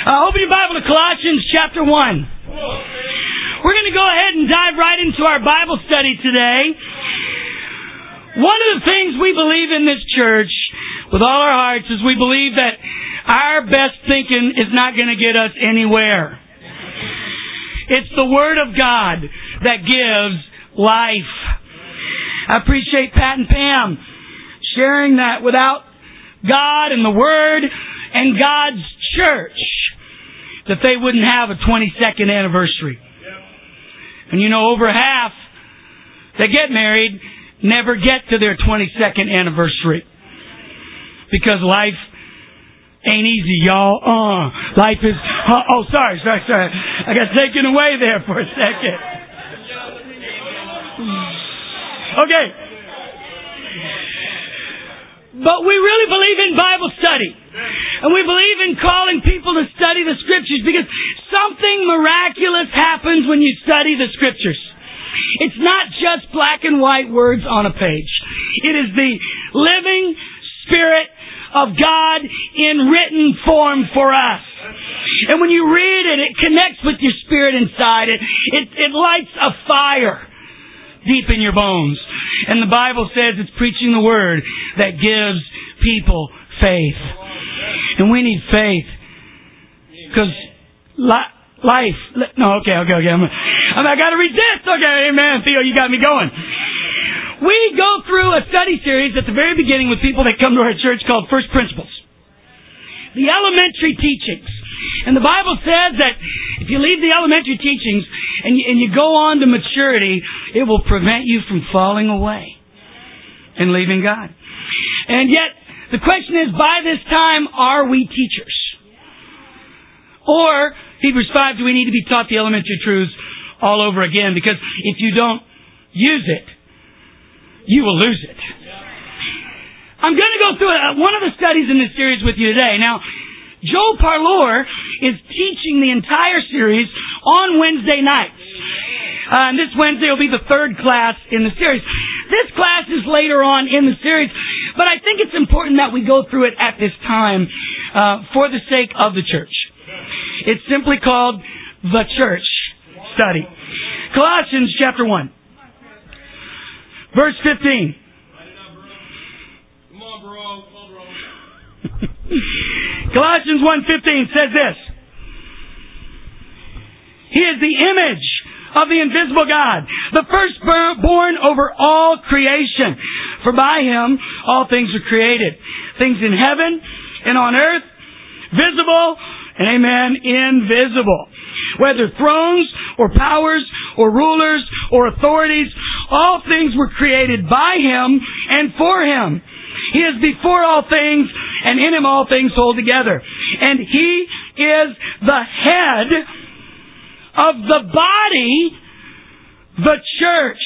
Open your Bible to Colossians chapter 1. We're going to go ahead and dive right into our Bible study today. One of the things we believe in this church with all our hearts is we believe that our best thinking is not going to get us anywhere. It's the Word of God that gives life. I appreciate Pat and Pam sharing that without God and the Word and God's church, that they wouldn't have a 22nd anniversary. And you know, over half that get married never get to their 22nd anniversary. Because life ain't easy, y'all. Life is... sorry. I got taken away there for a second. Okay. But we really believe in Bible study. And we believe in calling people to study the Scriptures because something miraculous happens when you study the Scriptures. It's not just black and white words on a page. It is the living Spirit of God in written form for us. And when you read it, it connects with your spirit inside. It lights a fire deep in your bones. And the Bible says it's preaching the Word that gives people faith. And we need faith. Because life... No, okay. I got to resist. Okay, amen. Theo, you got me going. We go through a study series at the very beginning with people that come to our church called First Principles. The elementary teachings. And the Bible says that if you leave the elementary teachings and you go on to maturity, it will prevent you from falling away and leaving God. And yet, the question is, by this time, are we teachers? Or, Hebrews 5, do we need to be taught the elementary truths all over again? Because if you don't use it, you will lose it. I'm going to go through one of the studies in this series with you today. Now, Joel Parlour is teaching the entire series on Wednesday nights. And this Wednesday will be the third class in the series. This class is later on in the series, but I think it's important that we go through it at this time for the sake of the church. It's simply called the Church Study. Colossians chapter 1. Verse 15. Come on, bro. Colossians 1:15 says this. He is the image of the invisible God, the firstborn over all creation. For by Him all things were created. Things in heaven and on earth, visible and, amen, invisible. Whether thrones or powers or rulers or authorities, all things were created by Him and for Him. He is before all things, and in Him all things hold together. And He is the head of the body, the church.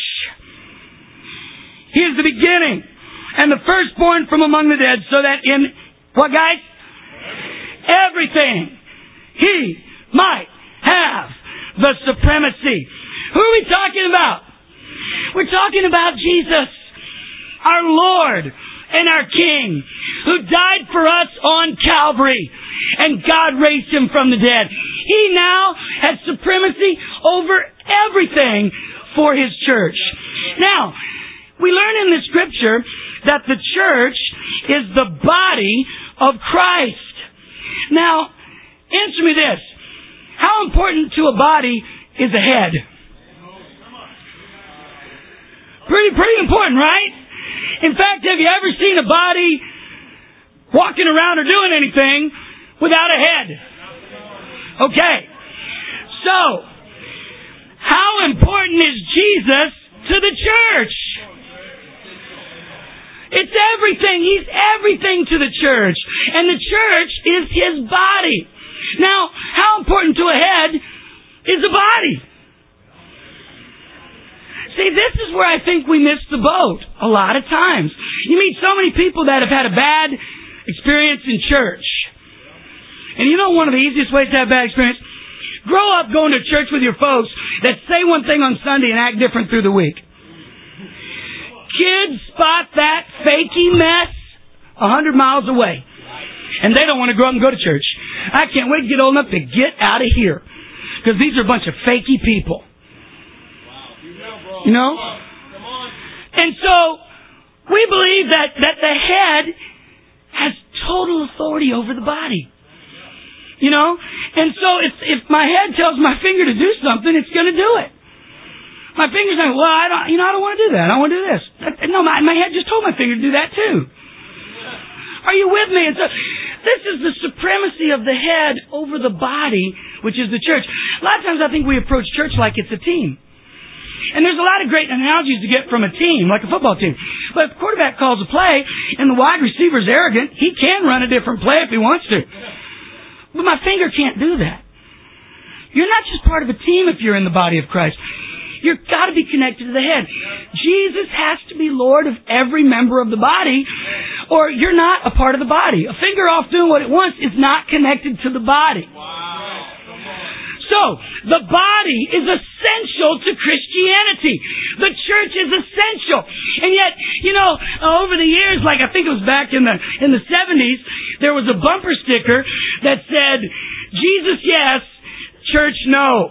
He is the beginning and the firstborn from among the dead, so that in, what guys? Everything He might have the supremacy. Who are we talking about? We're talking about Jesus, our Lord and our King, who died for us on Calvary, and God raised Him from the dead. He now has supremacy over everything for His church. Now, we learn in the Scripture that the church is the body of Christ. Now, answer me this. How important to a body is a head? Pretty important, right? In fact, have you ever seen a body walking around or doing anything without a head? Okay. So, how important is Jesus to the church? It's everything. He's everything to the church. And the church is His body. Now, how important to a head is a body? See, this is where I think we miss the boat a lot of times. You meet so many people that have had a bad experience in church. And you know one of the easiest ways to have a bad experience? Grow up going to church with your folks that say one thing on Sunday and act different through the week. Kids spot that fakey mess 100 miles away. And they don't want to grow up and go to church. I can't wait to get old enough to get out of here. Because these are a bunch of fakey people. You know? And so, we believe that the head has total authority over the body. You know? And so, if my head tells my finger to do something, it's going to do it. My finger's like, well, I don't want to do that. I want to do this. No, my head just told my finger to do that too. Are you with me? And so, this is the supremacy of the head over the body, which is the church. A lot of times I think we approach church like it's a team. And there's a lot of great analogies to get from a team, like a football team. But if the quarterback calls a play and the wide receiver's arrogant, he can run a different play if he wants to. But my finger can't do that. You're not just part of a team if you're in the body of Christ. You've got to be connected to the head. Jesus has to be Lord of every member of the body, or you're not a part of the body. A finger off doing what it wants is not connected to the body. So, the body is essential to Christianity. The church is essential. And yet, over the years, like I think it was back in the 70s, there was a bumper sticker that said, Jesus yes, church no.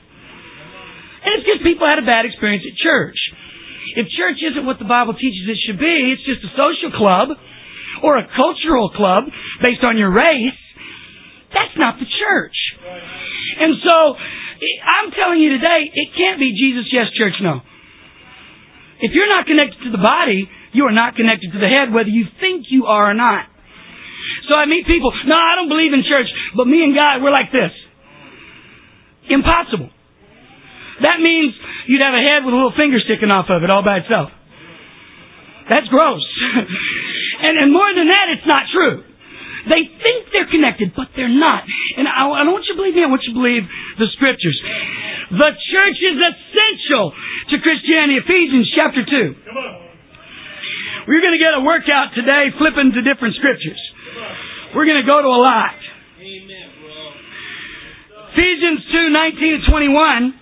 And it's because people had a bad experience at church. If church isn't what the Bible teaches it should be, it's just a social club or a cultural club based on your race, that's not the church. And so, I'm telling you today, it can't be Jesus yes, church no. If you're not connected to the body, you are not connected to the head, whether you think you are or not. So I meet people, no, I don't believe in church, but me and God, we're like this. Impossible. That means you'd have a head with a little finger sticking off of it all by itself. That's gross. and more than that, it's not true. They think they're connected, but they're not. And I don't want you to believe me, I want you to believe the Scriptures. The church is essential to Christianity. Ephesians chapter 2. We're going to get a workout today flipping to different Scriptures. We're going to go to a lot. Ephesians 2:19-21.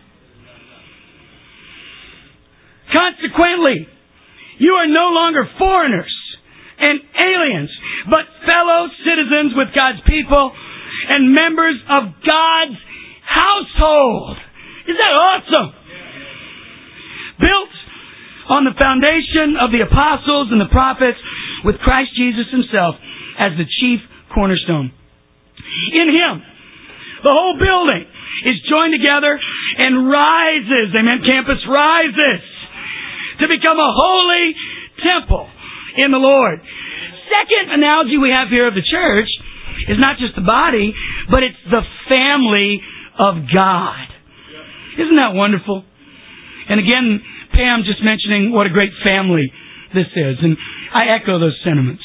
Consequently, you are no longer foreigners and aliens, but fellow citizens with God's people and members of God's household. Is that awesome? Built on the foundation of the apostles and the prophets, with Christ Jesus himself as the chief cornerstone. In him, the whole building is joined together and rises, amen, campus rises, to become a holy temple in the Lord. Second analogy we have here of the church is not just the body, but it's the family of God. Isn't that wonderful? And again, Pam just mentioning what a great family this is, and I echo those sentiments.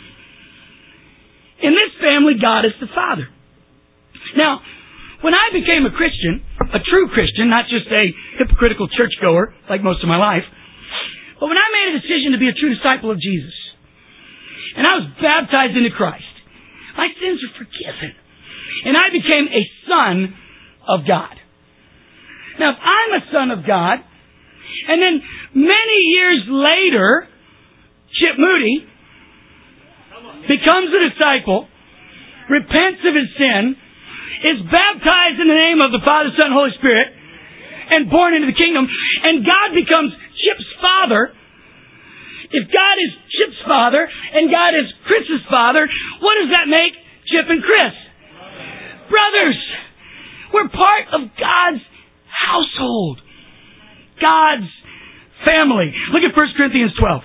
In this family, God is the Father. Now, when I became a Christian, a true Christian, not just a hypocritical churchgoer like most of my life, but when I made a decision to be a true disciple of Jesus, and I was baptized into Christ, my sins were forgiven, and I became a son of God. Now, if I'm a son of God, and then many years later, Chip Moody becomes a disciple, repents of his sin, is baptized in the name of the Father, Son, and Holy Spirit, and born into the kingdom, and God becomes Chip's father. If God is Chip's father, and God is Chris's father, what does that make Chip and Chris? Brothers! We're part of God's household. God's family. Look at 1 Corinthians 12.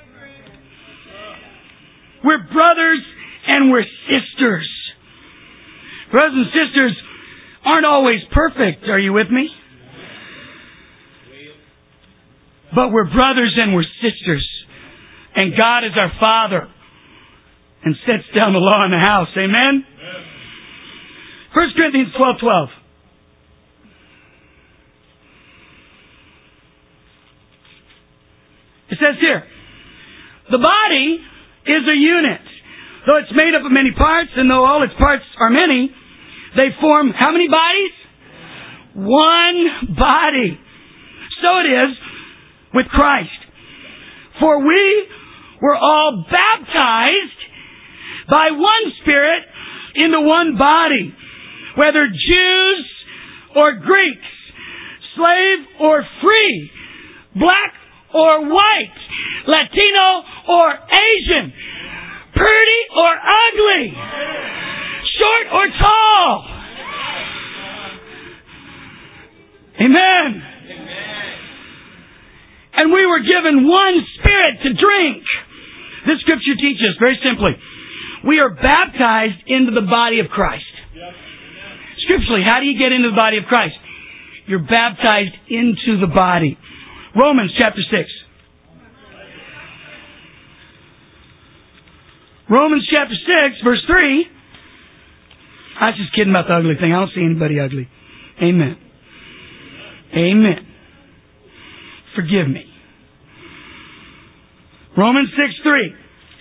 We're brothers and we're sisters. Brothers and sisters aren't always perfect. Are you with me? But we're brothers and we're sisters. And God is our Father and sets down the law in the house. Amen? 1 Corinthians 12:12. It says here, the body is a unit. Though it's made up of many parts, and though all its parts are many, they form how many bodies? One body. So it is with Christ. For we were all baptized by one Spirit into one body, whether Jews or Greeks, slave or free, black or white, Latino or Asian, pretty or ugly, short or tall. Amen. And we were given one Spirit to drink. This scripture teaches very simply, we are baptized into the body of Christ. Scripturally, how do you get into the body of Christ? You're baptized into the body. Romans chapter 6. Romans chapter 6, verse 3. I was just kidding about the ugly thing. I don't see anybody ugly. Amen. Amen. Forgive me. Romans 6:3.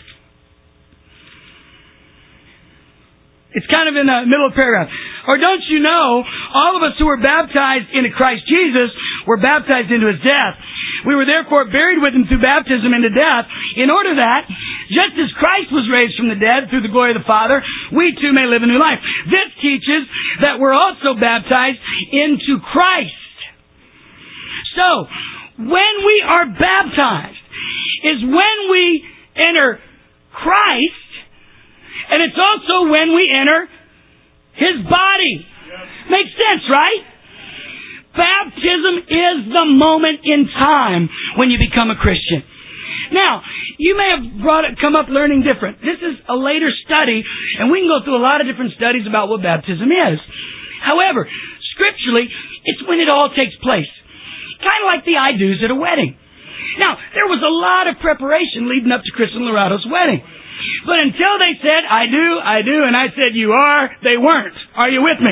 It's kind of in the middle of the paragraph. Or don't you know, all of us who were baptized into Christ Jesus were baptized into His death. We were therefore buried with Him through baptism into death, in order that, just as Christ was raised from the dead through the glory of the Father, we too may live a new life. This teaches that we're also baptized into Christ. So, when we are baptized, is when we enter Christ, and it's also when we enter His body. Makes sense, right? Baptism is the moment in time when you become a Christian. Now, you may have come up learning different. This is a later study, and we can go through a lot of different studies about what baptism is. However, scripturally, it's when it all takes place. Kind of like the I-do's at a wedding. Now, there was a lot of preparation leading up to Chris and Lorado's wedding. But until they said, I do, and I said, you are, they weren't. Are you with me?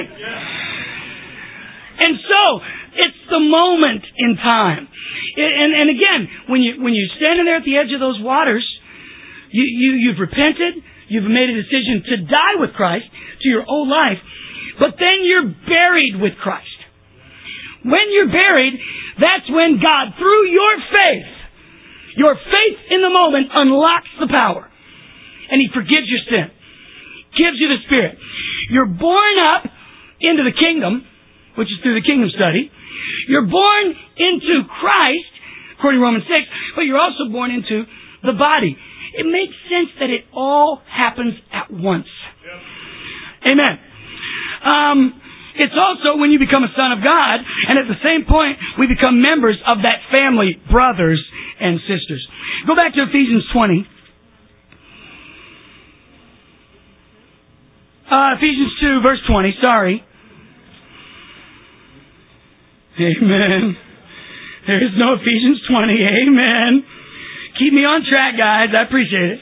And so, it's the moment in time. And again, when you're standing there at the edge of those waters, you've repented, you've made a decision to die with Christ to your old life, but then you're buried with Christ. When you're buried, that's when God, through your faith in the moment, unlocks the power. And He forgives your sin. Gives you the Spirit. You're born up into the kingdom, which is through the kingdom study. You're born into Christ, according to Romans 6, but you're also born into the body. It makes sense that it all happens at once. Amen. It's also when you become a son of God, and at the same point, we become members of that family, brothers and sisters. Go back to Ephesians 20. Ephesians 2, verse 20, sorry. Amen. There is no Ephesians 20. Amen. Keep me on track, guys. I appreciate it.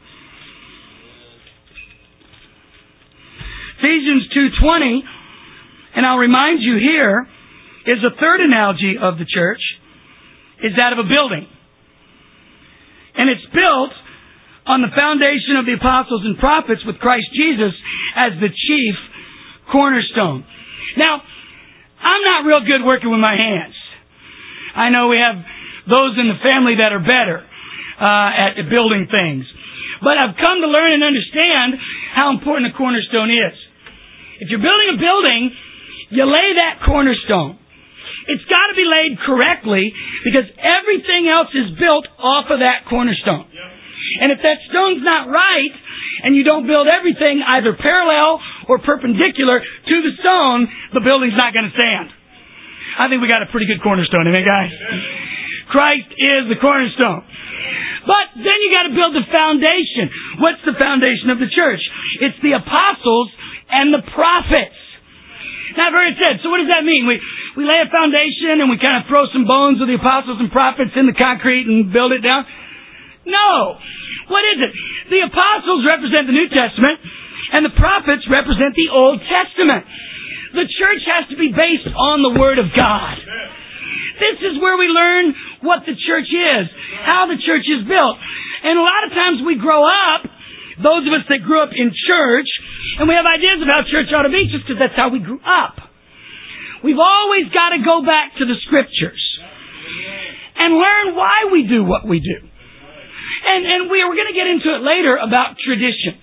Ephesians 2:20, and I'll remind you here, is a third analogy of the church, is that of a building. And it's built on the foundation of the apostles and prophets with Christ Jesus as the chief cornerstone. Now, I'm not real good working with my hands. I know we have those in the family that are better at building things. But I've come to learn and understand how important a cornerstone is. If you're building a building, you lay that cornerstone. It's got to be laid correctly because everything else is built off of that cornerstone. And if that stone's not right, and you don't build everything either parallel or perpendicular to the stone, the building's not going to stand. I think we got a pretty good cornerstone, amen, guys? Christ is the cornerstone. But then you got to build the foundation. What's the foundation of the church? It's the apostles and the prophets. Now, I've heard it said, so what does that mean? We lay a foundation and we kind of throw some bones of the apostles and prophets in the concrete and build it down? No. What is it? The apostles represent the New Testament and the prophets represent the Old Testament. The church has to be based on the Word of God. This is where we learn what the church is, how the church is built. And a lot of times we grow up, those of us that grew up in church, and we have ideas of how church ought to be just because that's how we grew up. We've always got to go back to the Scriptures and learn why we do what we do. And we're going to get into it later about tradition.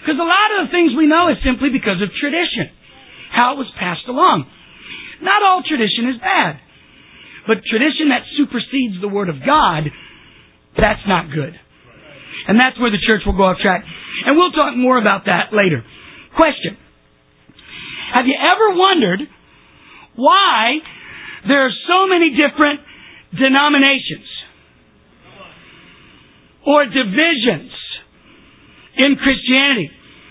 Because a lot of the things we know is simply because of tradition, how it was passed along. Not all tradition is bad, but tradition that supersedes the Word of God, that's not good. And that's where the church will go off track. And we'll talk more about that later. Question. Have you ever wondered why there are so many different denominations or divisions in Christianity?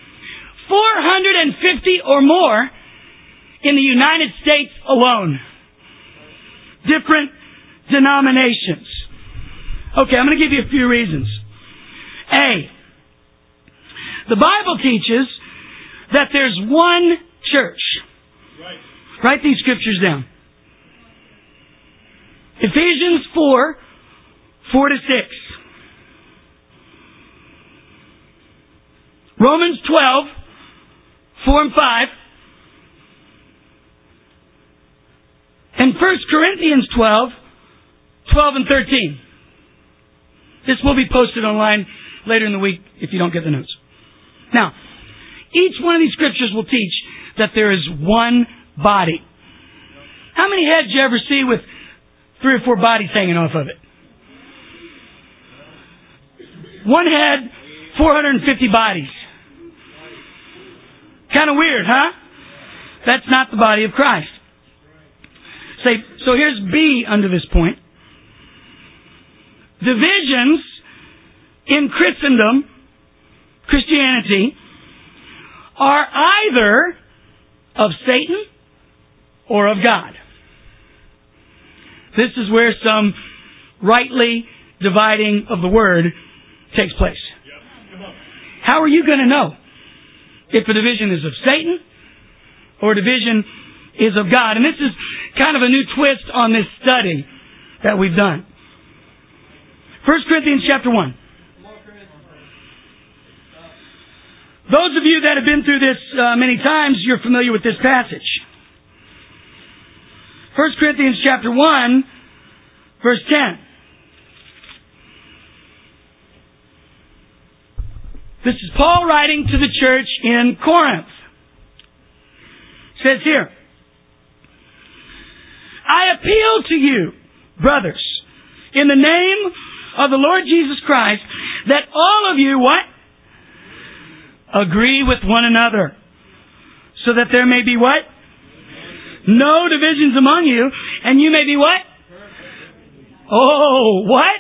450 or more in the United States alone. Different denominations. Okay, I'm going to give you a few reasons. A, the Bible teaches that there's one church. Right. Write these scriptures down. Ephesians 4, 4-6. Romans 12, 4 and 5. And 1 Corinthians 12, 12 and 13. This will be posted online later in the week if you don't get the notes. Now, each one of these scriptures will teach that there is one body. How many heads you ever see with 3 or 4 bodies hanging off of it? One head, 450 bodies. Kind of weird, huh? That's not the body of Christ. So here's B under this point. Divisions in Christendom, Christianity, are either of Satan or of God. This is where some rightly dividing of the word takes place. How are you going to know if a division is of Satan or a division is of God? And this is kind of a new twist on this study that we've done. 1 Corinthians chapter 1. Those of you that have been through this many times, you're familiar with this passage. 1 Corinthians chapter 1, verse 10. This is Paul writing to the church in Corinth. It says here, I appeal to you, brothers, in the name of the Lord Jesus Christ, that all of you, what? Agree with one another, so that there may be what? No divisions among you, and you may be what? Oh, what?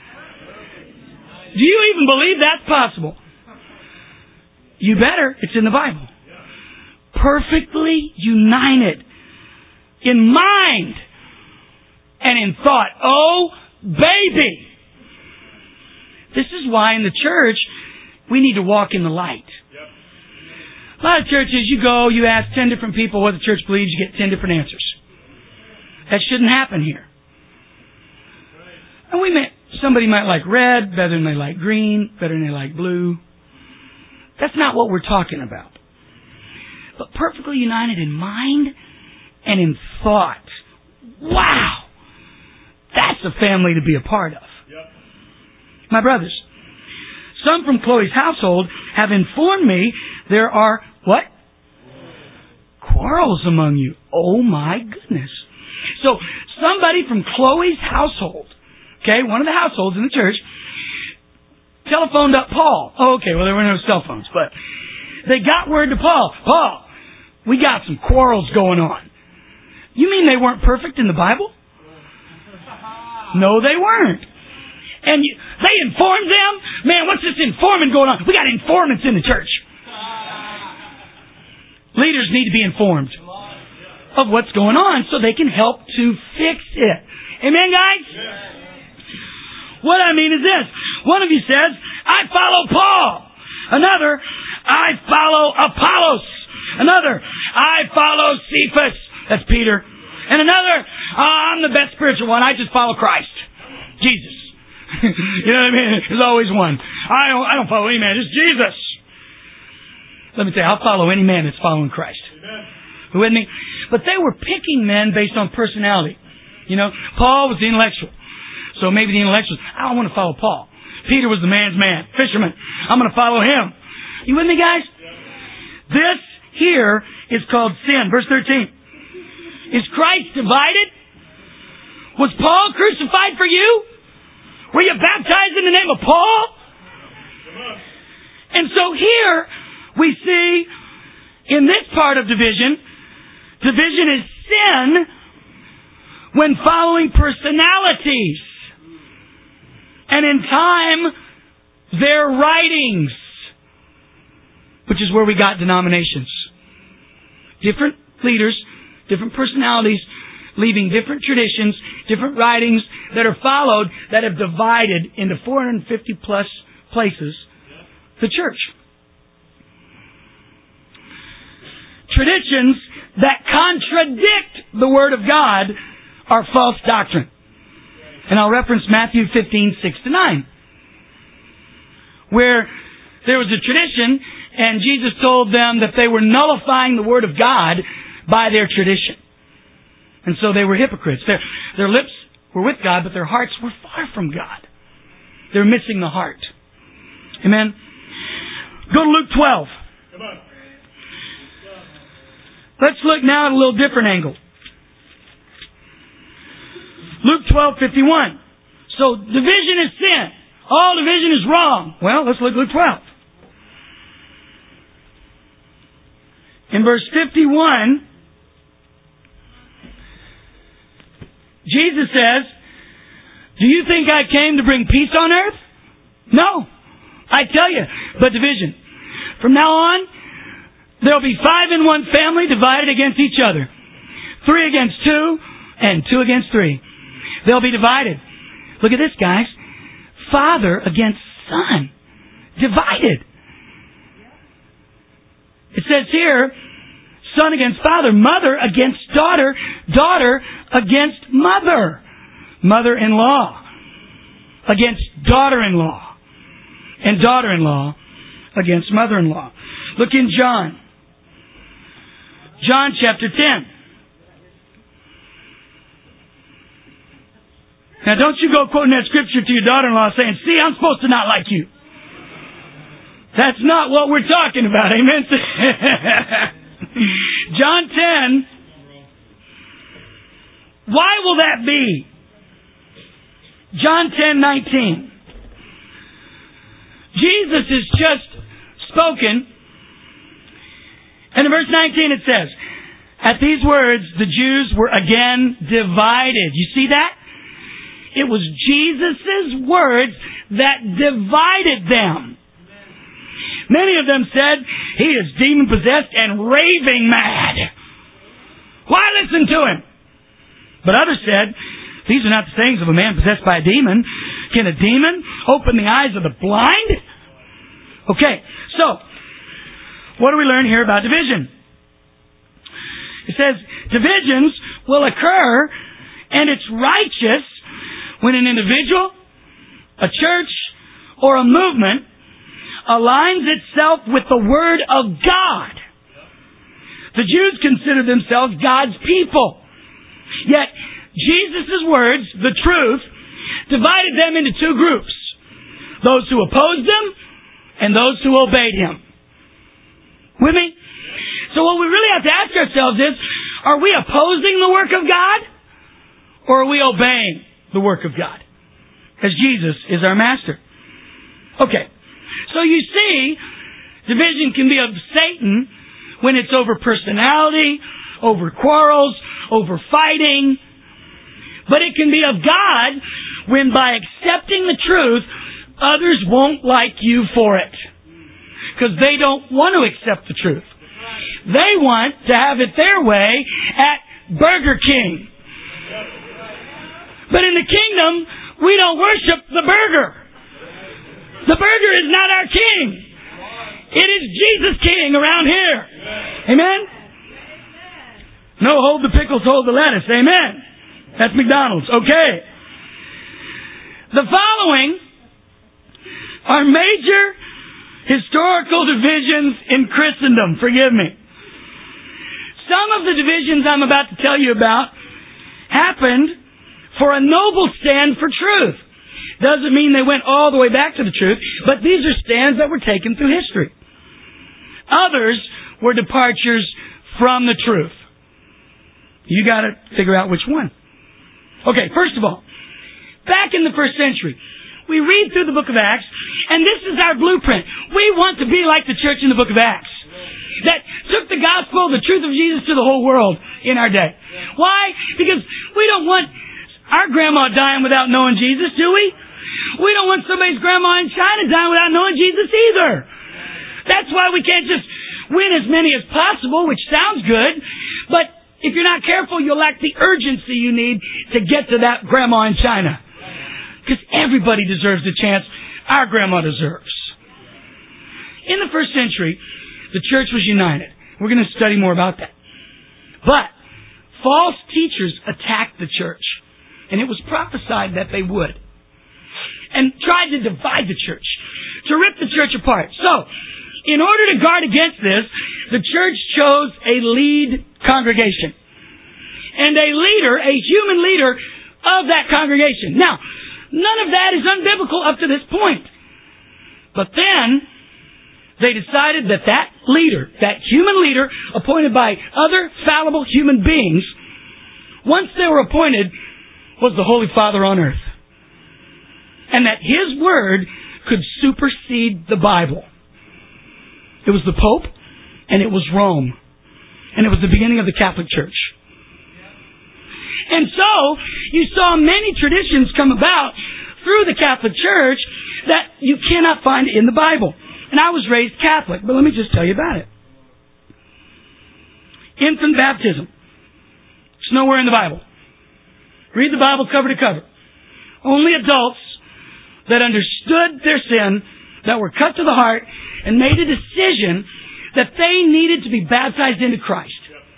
Do you even believe that's possible? You better. It's in the Bible. Perfectly united in mind and in thought. Oh, baby! This is why in the church we need to walk in the light. A lot of churches, you go, you ask 10 different people what the church believes, you get 10 different answers. That shouldn't happen here. And somebody might like red better than they like green, better than they like blue. That's not what we're talking about. But perfectly united in mind and in thought. Wow! That's a family to be a part of. Yep. My brothers, some from Chloe's household have informed me there are, what? Quarrels among you. Oh my goodness. So, somebody from Chloe's household, okay, one of the households in the church, telephoned up Paul. Oh, okay, well there were no cell phones, but they got word to Paul. Paul, we got some quarrels going on. You mean they weren't perfect in the Bible? No, they weren't. And they informed them? Man, what's this informing going on? We got informants in the church. Leaders need to be informed of what's going on so they can help to fix it. Amen, guys? What I mean is this. One of you says, I follow Paul. Another, I follow Apollos. Another, I follow Cephas. That's Peter. And another, I'm the best spiritual one. I just follow Christ. Jesus. You know what I mean? There's always one. I don't follow any man. Just Jesus. Let me tell you, I'll follow any man that's following Christ. Amen. You with me? But they were picking men based on personality. You know, Paul was the intellectual. So maybe the intellectuals, I don't want to follow Paul. Peter was the man's man, fisherman. I'm going to follow him. You with me, guys? This here is called sin. Verse 13. Is Christ divided? Was Paul crucified for you? Were you baptized in the name of Paul? And so here we see in this part of division is sin when following personalities. And in time, their writings. Which is where we got denominations. Different leaders, different personalities, leaving different traditions, different writings that are followed, that have divided into 450 plus places the church. Traditions that contradict the Word of God are false doctrine. And I'll reference Matthew 15:6-9. Where there was a tradition and Jesus told them that they were nullifying the Word of God by their tradition. And so they were hypocrites. Their lips were with God, but their hearts were far from God. They're missing the heart. Amen. Go to Luke 12. Come on. Let's look now at a little different angle. Luke 12:51. So division is sin. All division is wrong. Well, let's look at Luke 12. In verse 51, Jesus says, do you think I came to bring peace on earth? No. I tell you, but division. From now on, there'll be 5 in one family divided against each other. 3 against 2, and 2 against 3. They'll be divided. Look at this, guys. Father against son. Divided. It says here, son against father, mother against daughter, daughter against mother, mother-in-law against daughter-in-law, and daughter-in-law against mother-in-law. Look in John chapter 10. Now don't you go quoting that scripture to your daughter-in-law saying, see, I'm supposed to not like you. That's not what we're talking about. Amen. John 10. Why will that be? John 10:19. Jesus has just spoken. And in verse 19 it says, at these words, the Jews were again divided. You see that? It was Jesus' words that divided them. Many of them said, he is demon-possessed and raving mad. Why listen to him? But others said, these are not the sayings of a man possessed by a demon. Can a demon open the eyes of the blind? Okay, so, what do we learn here about division? It says, divisions will occur, and it's righteous when an individual, a church, or a movement aligns itself with the Word of God. The Jews considered themselves God's people. Yet, Jesus' words, the truth, divided them into 2 groups. Those who opposed Him and those who obeyed Him. With me? So what we really have to ask ourselves is, are we opposing the work of God? Or are we obeying the work of God? As Jesus is our master. Okay. So you see, division can be of Satan when it's over personality, over quarrels, over fighting. But it can be of God when by accepting the truth, others won't like you for it. Because they don't want to accept the truth. They want to have it their way at Burger King. But in the kingdom, we don't worship the burger. The burger is not our king. It is Jesus King around here. Amen? No, hold the pickles, hold the lettuce. Amen. That's McDonald's. Okay. The following are major historical divisions in Christendom. Forgive me. Some of the divisions I'm about to tell you about happened for a noble stand for truth. Doesn't mean they went all the way back to the truth, but these are stands that were taken through history. Others were departures from the truth. You got to figure out which one. Okay, first of all, back in the first century, we read through the book of Acts, and this is our blueprint. We want to be like the church in the book of Acts, that took the gospel, the truth of Jesus, to the whole world in our day. Why? Because we don't want our grandma dying without knowing Jesus, do we? We don't want somebody's grandma in China dying without knowing Jesus either. That's why we can't just win as many as possible, which sounds good, but if you're not careful, you'll lack the urgency you need to get to that grandma in China. Because everybody deserves the chance our grandma deserves. In the first century, the church was united. We're going to study more about that. But false teachers attacked the church. And it was prophesied that they would. And tried to divide the church. To rip the church apart. So, in order to guard against this, the church chose a lead congregation. And a leader, a human leader of that congregation. Now, none of that is unbiblical up to this point. But then, they decided that that leader, that human leader, appointed by other fallible human beings, once they were appointed, was the Holy Father on earth. And that his word could supersede the Bible. It was the Pope, and it was Rome. And it was the beginning of the Catholic Church. And so, you saw many traditions come about through the Catholic Church that you cannot find in the Bible. And I was raised Catholic, but let me just tell you about it. Infant baptism. It's nowhere in the Bible. Read the Bible cover to cover. Only adults that understood their sin, that were cut to the heart, and made a decision that they needed to be baptized into Christ.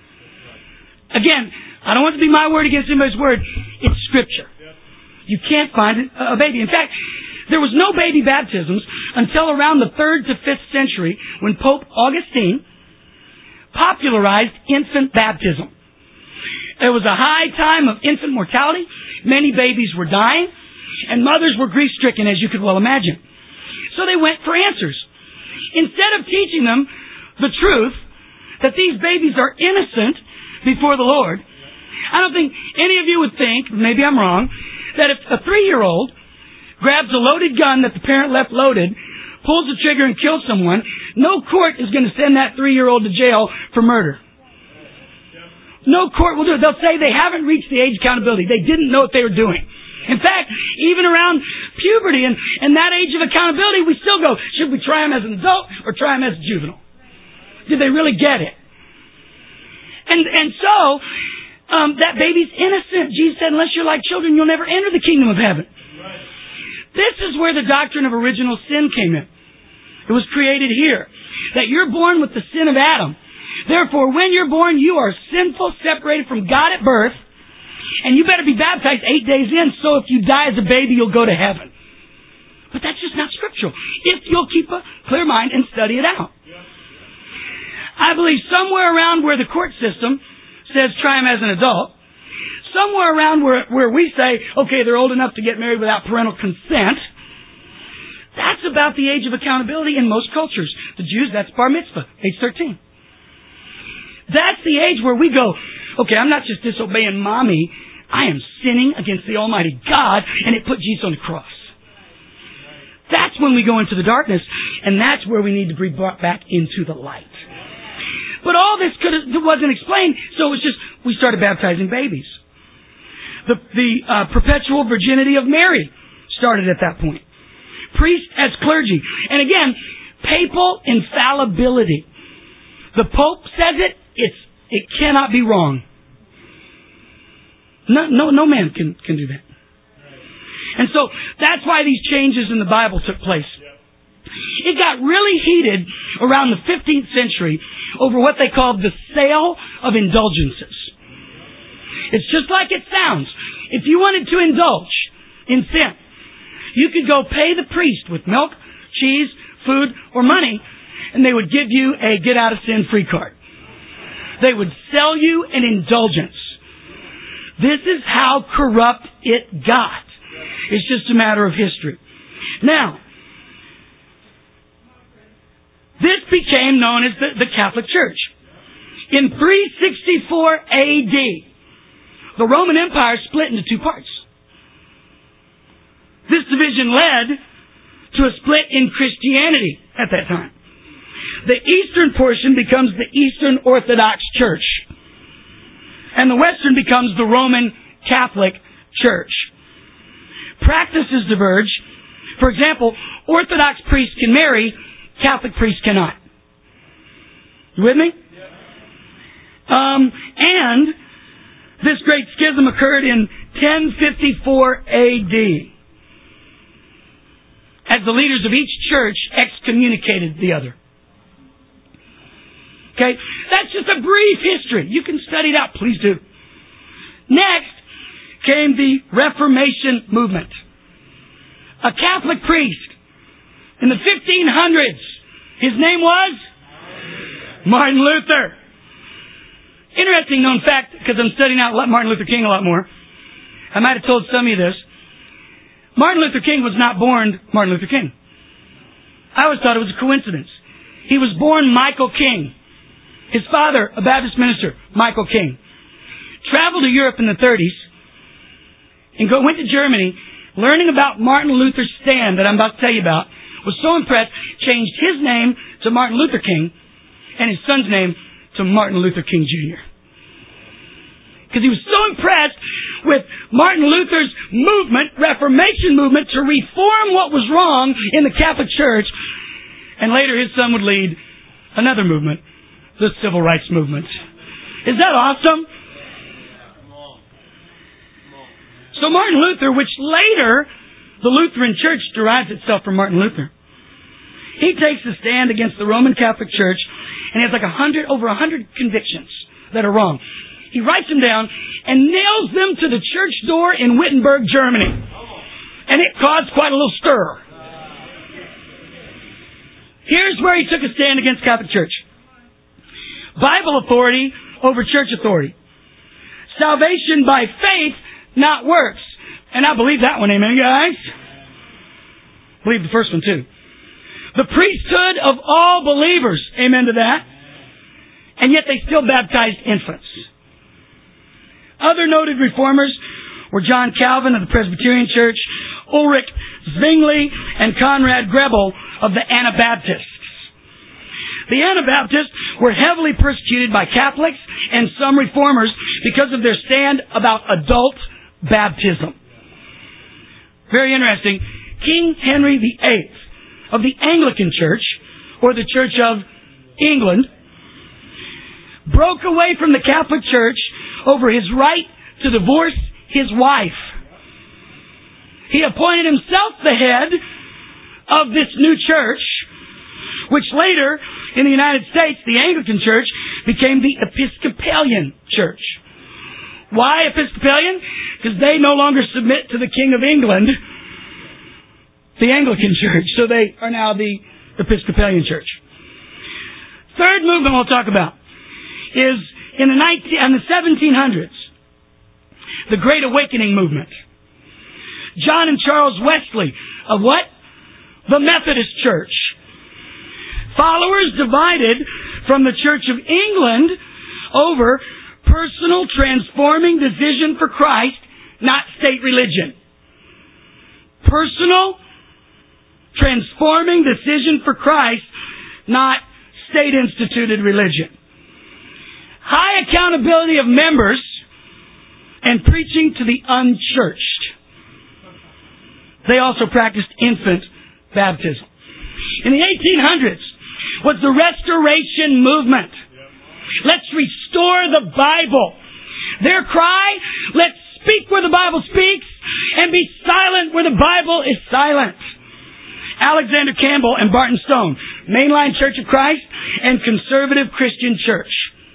Again, I don't want it to be my word against anybody's word. It's Scripture. You can't find a baby. In fact, there was no baby baptisms until around the 3rd to 5th century when Pope Augustine popularized infant baptism. There was a high time of infant mortality. Many babies were dying, and mothers were grief-stricken, as you could well imagine. So they went for answers. Instead of teaching them the truth, that these babies are innocent before the Lord, I don't think any of you would think, maybe I'm wrong, that if a 3-year-old grabs a loaded gun that the parent left loaded, pulls the trigger and kills someone, no court is going to send that 3-year-old to jail for murder. No court will do it. They'll say they haven't reached the age of accountability. They didn't know what they were doing. In fact, even around puberty and that age of accountability, we still go, should we try him as an adult or try him as a juvenile? Did they really get it? And so, that baby's innocent. Jesus said, unless you're like children, you'll never enter the kingdom of heaven. This is where the doctrine of original sin came in. It was created here. That you're born with the sin of Adam. Therefore, when you're born, you are sinful, separated from God at birth, and you better be baptized 8 days in, so if you die as a baby, you'll go to heaven. But that's just not scriptural. If you'll keep a clear mind and study it out. I believe somewhere around where the court system says try him as an adult, somewhere around where we say, okay, they're old enough to get married without parental consent, that's about the age of accountability in most cultures. The Jews, that's bar mitzvah, age 13. That's the age where we go, okay, I'm not just disobeying mommy, I am sinning against the Almighty God, and it put Jesus on the cross. That's when we go into the darkness, and that's where we need to be brought back into the light. But all this wasn't explained, so it was just, we started baptizing babies. The perpetual virginity of Mary started at that point. Priest as clergy. And again, papal infallibility. The Pope says it, it cannot be wrong. No man can do that. And so that's why these changes in the Bible took place. It got really heated around the 15th century over what they called the sale of indulgences. It's just like it sounds. If you wanted to indulge in sin, you could go pay the priest with milk, cheese, food, or money, and they would give you a get-out-of-sin-free card. They would sell you an indulgence. This is how corrupt it got. It's just a matter of history. Now, This became known as the Catholic Church. In 364 AD, the Roman Empire split into two parts. This division led to a split in Christianity at that time. The eastern portion becomes the Eastern Orthodox Church, and the western becomes the Roman Catholic Church. Practices diverge. For example, Orthodox priests can marry, Catholic priests cannot. You with me? And this great schism occurred in 1054 AD, as the leaders of each church excommunicated the other. Okay, that's just a brief history. You can study it out, please do. Next came the Reformation movement. A Catholic priest in the 1500s. His name was Martin Luther. Interesting known fact, because I'm studying out Martin Luther King a lot more. I might have told some of you this. Martin Luther King was not born Martin Luther King. I always thought it was a coincidence. He was born Michael King. His father, a Baptist minister, Michael King, traveled to Europe in the 30s and went to Germany, learning about Martin Luther's stand that I'm about to tell you about, was so impressed, changed his name to Martin Luther King and his son's name to Martin Luther King Jr. Because he was so impressed with Martin Luther's movement, Reformation movement, to reform what was wrong in the Catholic Church. And later his son would lead another movement, the Civil Rights Movement. Is that awesome? So Martin Luther, which later the Lutheran Church derives itself from Martin Luther, he takes a stand against the Roman Catholic Church, and he has like over 100 convictions that are wrong. He writes them down and nails them to the church door in Wittenberg, Germany. And it caused quite a little stir. Here's where he took a stand against Catholic Church. Bible authority over church authority. Salvation by faith, not works. And I believe that one, amen, guys? Believe the first one, too. The priesthood of all believers, amen to that. And yet they still baptized infants. Other noted reformers were John Calvin of the Presbyterian Church, Ulrich Zwingli, and Conrad Grebel of the Anabaptists. The Anabaptists were heavily persecuted by Catholics and some reformers because of their stand about adult baptism. Very interesting. King Henry VIII of the Anglican Church, or the Church of England, broke away from the Catholic Church over his right to divorce his wife. He appointed himself the head of this new church, which later, in the United States, the Anglican Church became the Episcopalian Church. Why Episcopalian? Because they no longer submit to the King of England, the Anglican Church. So they are now the Episcopalian Church. Third movement we'll talk about is in the 1700s, the Great Awakening movement. John and Charles Wesley of what? The Methodist Church. Followers divided from the Church of England over personal transforming decision for Christ, not state religion. Personal transforming decision for Christ, not state-instituted religion. High accountability of members and preaching to the unchurched. They also practiced infant baptism. In the 1800s was the Restoration Movement. Let's restore the Bible. Their cry, let's speak where the Bible speaks and be silent where the Bible is silent. Alexander Campbell and Barton Stone, Mainline Church of Christ and Conservative Christian Church.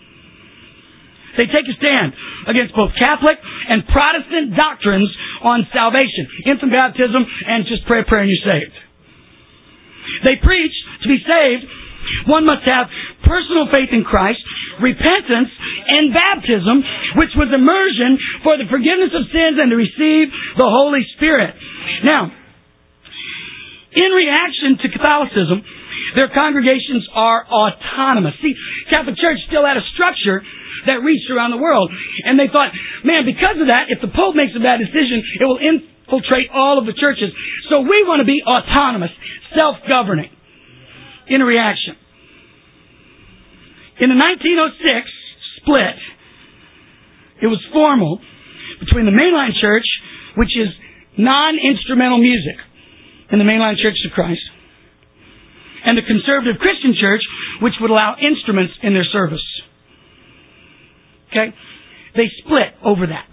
They take a stand against both Catholic and Protestant doctrines on salvation, infant baptism, and just pray a prayer and you're saved. They preach to be saved, one must have personal faith in Christ, repentance, and baptism, which was immersion for the forgiveness of sins and to receive the Holy Spirit. Now, in reaction to Catholicism, Their congregations are autonomous. See, Catholic Church still had a structure that reached around the world. And they thought, man, because of that, if the Pope makes a bad decision, it will infiltrate all of the churches. So we want to be autonomous, self-governing, in a reaction. In the 1906 split, it was formal between the Mainline Church, which is non-instrumental music in the Mainline Church of Christ, and the Conservative Christian Church, which would allow instruments in their service. Okay? They split over that.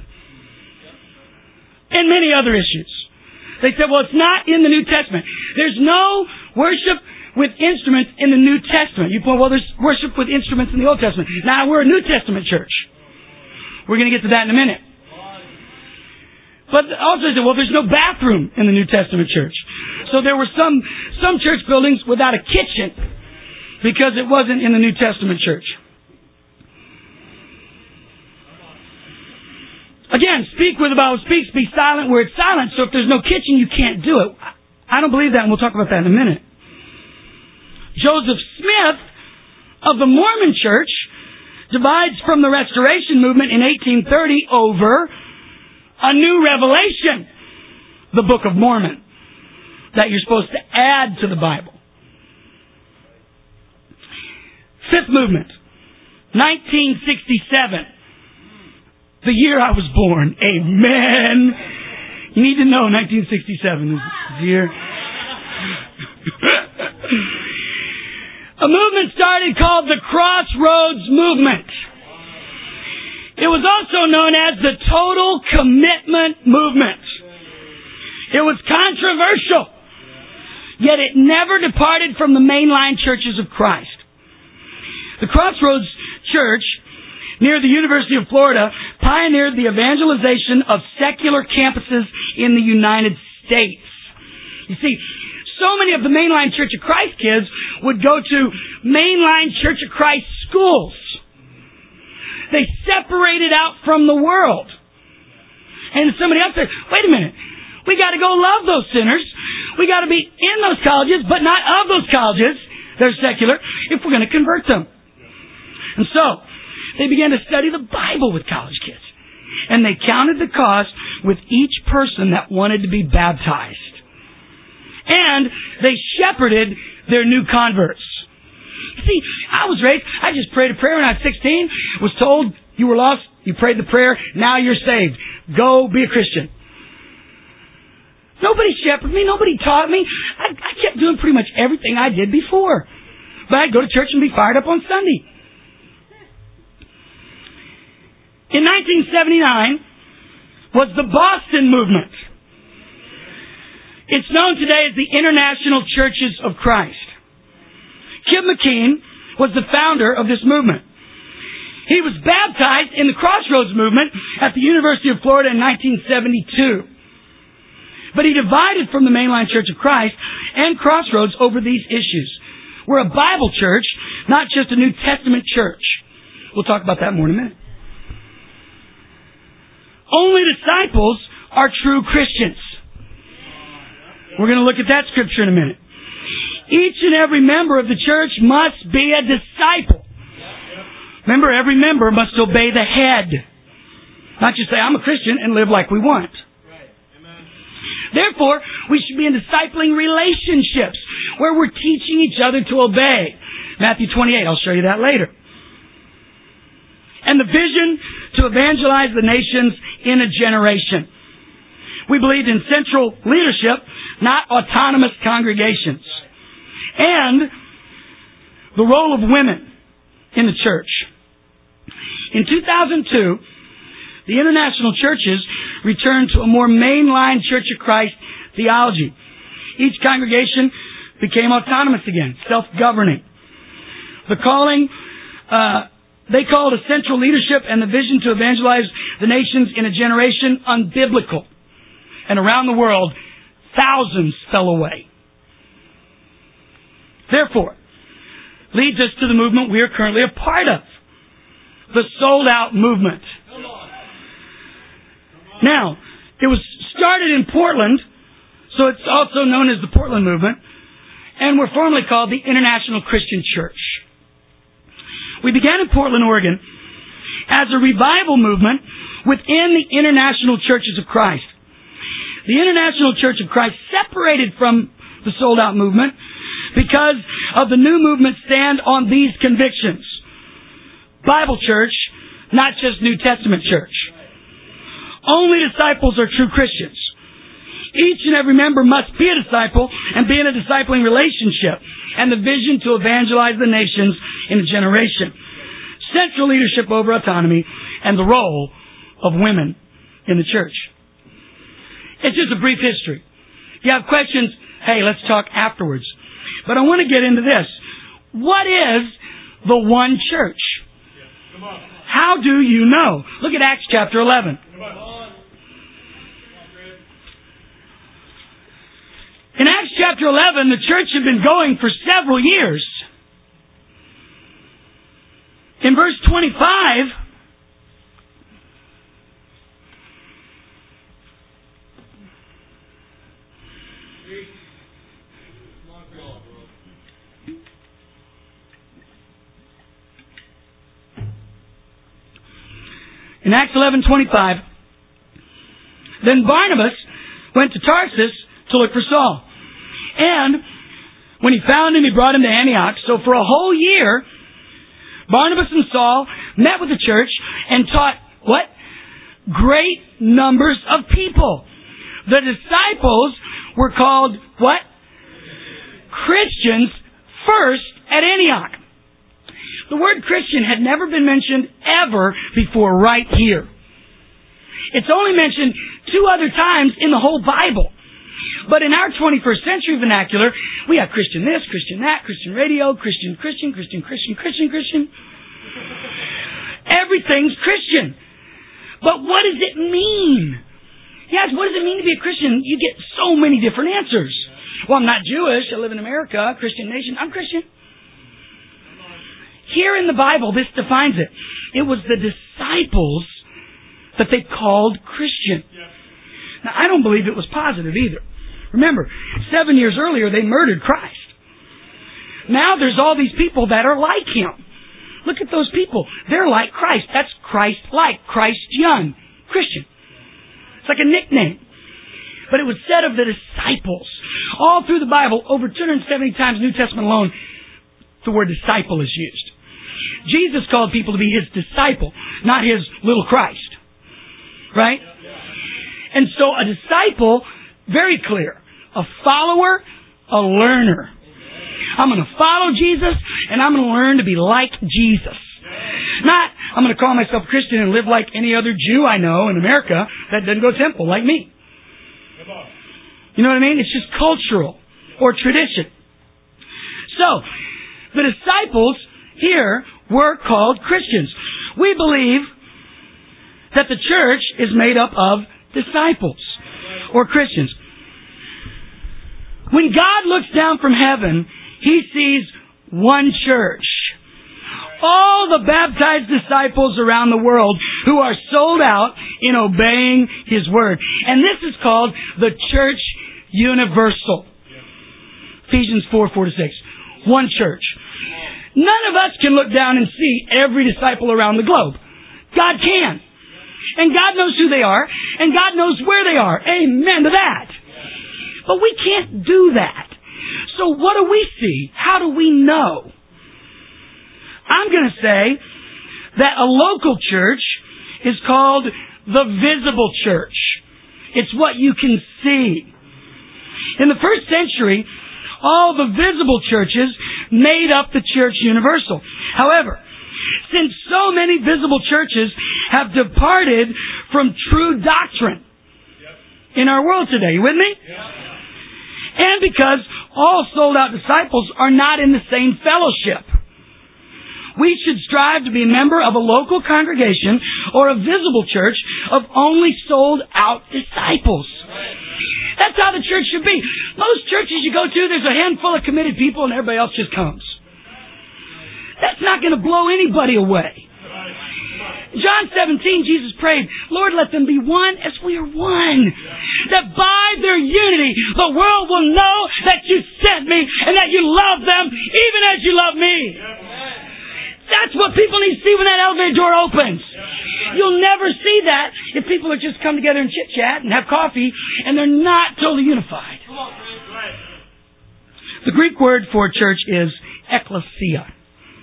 And many other issues. They said, well, it's not in the New Testament. There's no worship with instruments in the New Testament. You point, well, there's worship with instruments in the Old Testament. Now, we're a New Testament church. We're going to get to that in a minute. But also they said, well, there's no bathroom in the New Testament church. So there were some church buildings without a kitchen because it wasn't in the New Testament church. Again, speak where the Bible speaks, be silent where it's silent. So if there's no kitchen, you can't do it. I don't believe that, and we'll talk about that in a minute. Joseph Smith of the Mormon Church divides from the Restoration Movement in 1830 over a new revelation, the Book of Mormon, that you're supposed to add to the Bible. Fifth movement, 1967. The year I was born. Amen. You need to know 1967 is the year. A movement started called the Crossroads Movement. It was also known as the Total Commitment Movement. It was controversial, yet it never departed from the mainline churches of Christ. The Crossroads Church near the University of Florida pioneered the evangelization of secular campuses in the United States. You see, so many of the Mainline Church of Christ kids would go to Mainline Church of Christ schools. They separated out from the world. And somebody else said, wait a minute, we got to go love those sinners. We got to be in those colleges, but not of those colleges. They're secular, if we're going to convert them. And so, they began to study the Bible with college kids. And they counted the cost with each person that wanted to be baptized. And they shepherded their new converts. You see, I was raised, I just prayed a prayer when I was 16, was told you were lost, you prayed the prayer, now you're saved. Go be a Christian. Nobody shepherded me, nobody taught me. I kept doing pretty much everything I did before. But I'd go to church and be fired up on Sunday. In 1979 was the Boston Movement. It's known today as the International Churches of Christ. Kip McKean was the founder of this movement. He was baptized in the Crossroads Movement at the University of Florida in 1972. But he divided from the Mainline Church of Christ and Crossroads over these issues. We're a Bible church, not just a New Testament church. We'll talk about that more in a minute. Only disciples are true Christians. We're going to look at that scripture in a minute. Each and every member of the church must be a disciple. Remember, every member must obey the head. Not just say, I'm a Christian and live like we want. Therefore, we should be in discipling relationships where we're teaching each other to obey. Matthew 28, I'll show you that later. And the vision to evangelize the nations in a generation. We believed in central leadership, not autonomous congregations. And the role of women in the church. In 2002, the international churches returned to a more mainline Church of Christ theology. Each congregation became autonomous again, self-governing. The calling, they called a central leadership and the vision to evangelize the nations in a generation unbiblical. And around the world, thousands fell away. Therefore, leads us to the movement we are currently a part of. The sold out movement. Now, it was started in Portland, so it's also known as the Portland movement. and were formerly called the International Christian Church. We began in Portland, Oregon, as a revival movement within the International Churches of Christ. The International Church of Christ separated from the Sold Out movement because of the new movement stand on these convictions. Bible church, not just New Testament church. Only disciples are true Christians. Each and every member must be a disciple and be in a discipling relationship, and the vision to evangelize the nations in a generation. Central leadership over autonomy, and the role of women in the church. It's just a brief history. If you have questions, hey, let's talk afterwards. But I want to get into this. What is the one church? How do you know? Look at Acts chapter 11. In Acts chapter 11, the church had been going for several years. In verse 25, in Acts 11:25, then Barnabas went to Tarsus to look for Saul. And when he found him, he brought him to Antioch. So for a whole year, Barnabas and Saul met with the church and taught what? Great numbers of people. The disciples were called what? Christians first at Antioch. The word Christian had never been mentioned ever before right here. It's only mentioned 2 other times in the whole Bible. But in our 21st century vernacular, we have Christian this, Christian that, Christian radio, Christian. Everything's Christian. But what does it mean? Yes, what does it mean to be a Christian? You get so many different answers. Well, I'm not Jewish. I live in America, Christian nation. I'm Christian. Here in the Bible, this defines it. It was the disciples that they called Christian. Now, I don't believe it was positive either. Remember, 7 years earlier, they murdered Christ. Now there's all these people that are like Him. Look at those people. They're like Christ. That's Christ-like. Christian. Christian. It's like a nickname. But it was said of the disciples. All through the Bible, over 270 times, New Testament alone, the word disciple is used. Jesus called people to be His disciple, not His little Christ. Right? And so a disciple, very clear, a follower, a learner. I'm going to follow Jesus, and I'm going to learn to be like Jesus. Not, I'm going to call myself Christian and live like any other Jew I know in America that doesn't go to temple like me. You know what I mean? It's just cultural or tradition. So, the disciples here were called Christians. We believe that the church is made up of disciples or Christians. When God looks down from heaven, He sees one church. All the baptized disciples around the world who are sold out in obeying His word. And this is called the church universal. Ephesians 4:4-6. One church. None of us can look down and see every disciple around the globe. God can. And God knows who they are. And God knows where they are. Amen to that. But we can't do that. So what do we see? How do we know? I'm going to say that a local church is called the visible church. It's what you can see. In the first century, all the visible churches made up the church universal. However, since so many visible churches have departed from true doctrine in our world today, you with me? And because all sold out disciples are not in the same fellowship, we should strive to be a member of a local congregation or a visible church of only sold out disciples. That's how the church should be. Most churches you go to, there's a handful of committed people and everybody else just comes. That's not going to blow anybody away. John 17, Jesus prayed, Lord, let them be one as we are one. That by their unity, the world will know that you sent me and that you love them even as you love me. That's what people need to see when that elevator door opens. You'll never see that if people are just come together and chit-chat and have coffee and they're not totally unified. The Greek word for church is ecclesia.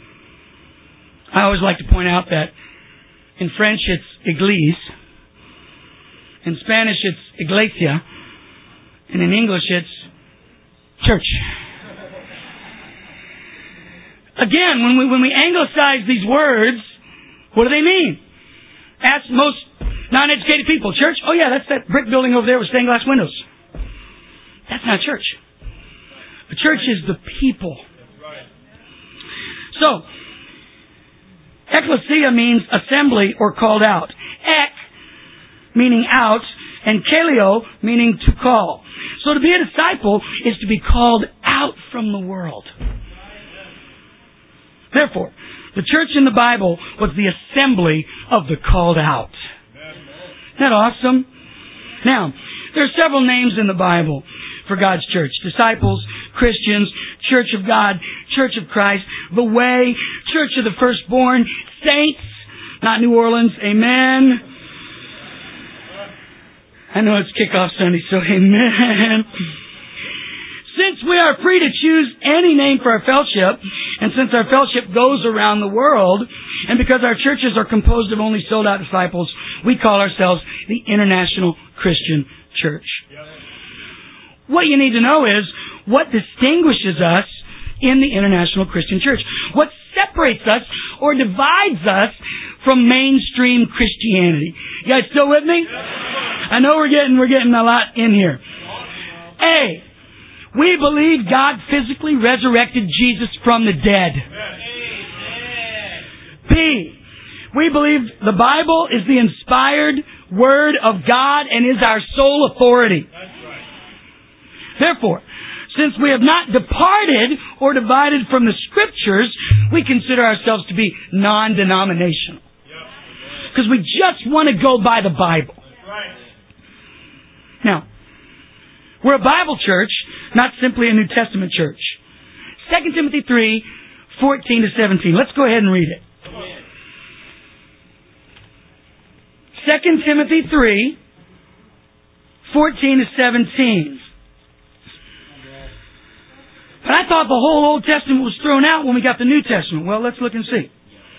I always like to point out that in French it's église, in Spanish it's iglesia, and in English it's church. Again, when we anglicize these words, what do they mean? Ask most non-educated people. Church? Oh yeah, that's that brick building over there with stained glass windows. That's not church. The church is the people. So, ecclesia means assembly or called out. Ek, meaning out, and kaleo, meaning to call. So to be a disciple is to be called out from the world. Therefore, the church in the Bible was the assembly of the called out. Isn't that awesome? Now, there are several names in the Bible for God's church. Disciples, Christians, Church of God, Church of Christ, the Way, Church of the Firstborn, Saints, not New Orleans, Amen. I know it's kickoff Sunday, so amen. Since we are free to choose any name for our fellowship, and since our fellowship goes around the world, and because our churches are composed of only sold-out disciples, we call ourselves the International Christian Church. What you need to know is what distinguishes us in the International Christian Church. What separates us or divides us from mainstream Christianity. You guys still with me? I know we're getting a lot in here. A, we believe God physically resurrected Jesus from the dead. B, we believe the Bible is the inspired Word of God and is our sole authority. Therefore, since we have not departed or divided from the Scriptures, we consider ourselves to be non-denominational. Because we just want to go by the Bible. Now, we're a Bible church, not simply a New Testament church. 2 Timothy 3, 14 to 17. Let's go ahead and read it. 2 Timothy 3, 14 to 17. But I thought the whole Old Testament was thrown out when we got the New Testament. Well, let's look and see.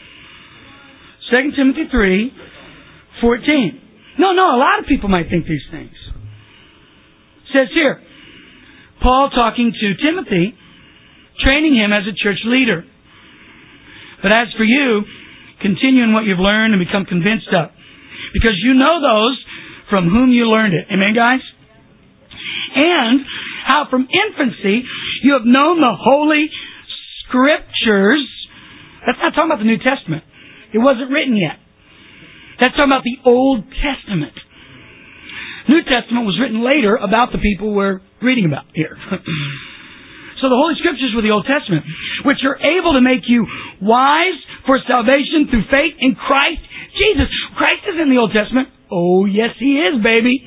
2 Timothy 3, 14. No, a lot of people might think these things. It says here, Paul talking to Timothy, training him as a church leader. But as for you, continue in what you've learned and become convinced of. Because you know those from whom you learned it. Amen, guys? And how from infancy you have known the Holy Scriptures. That's not talking about the New Testament. It wasn't written yet. That's talking about the Old Testament. New Testament was written later about the people we're reading about here. So the Holy Scriptures were the Old Testament, which are able to make you wise for salvation through faith in Christ Jesus. Christ is in the Old Testament. Oh, yes, He is, baby.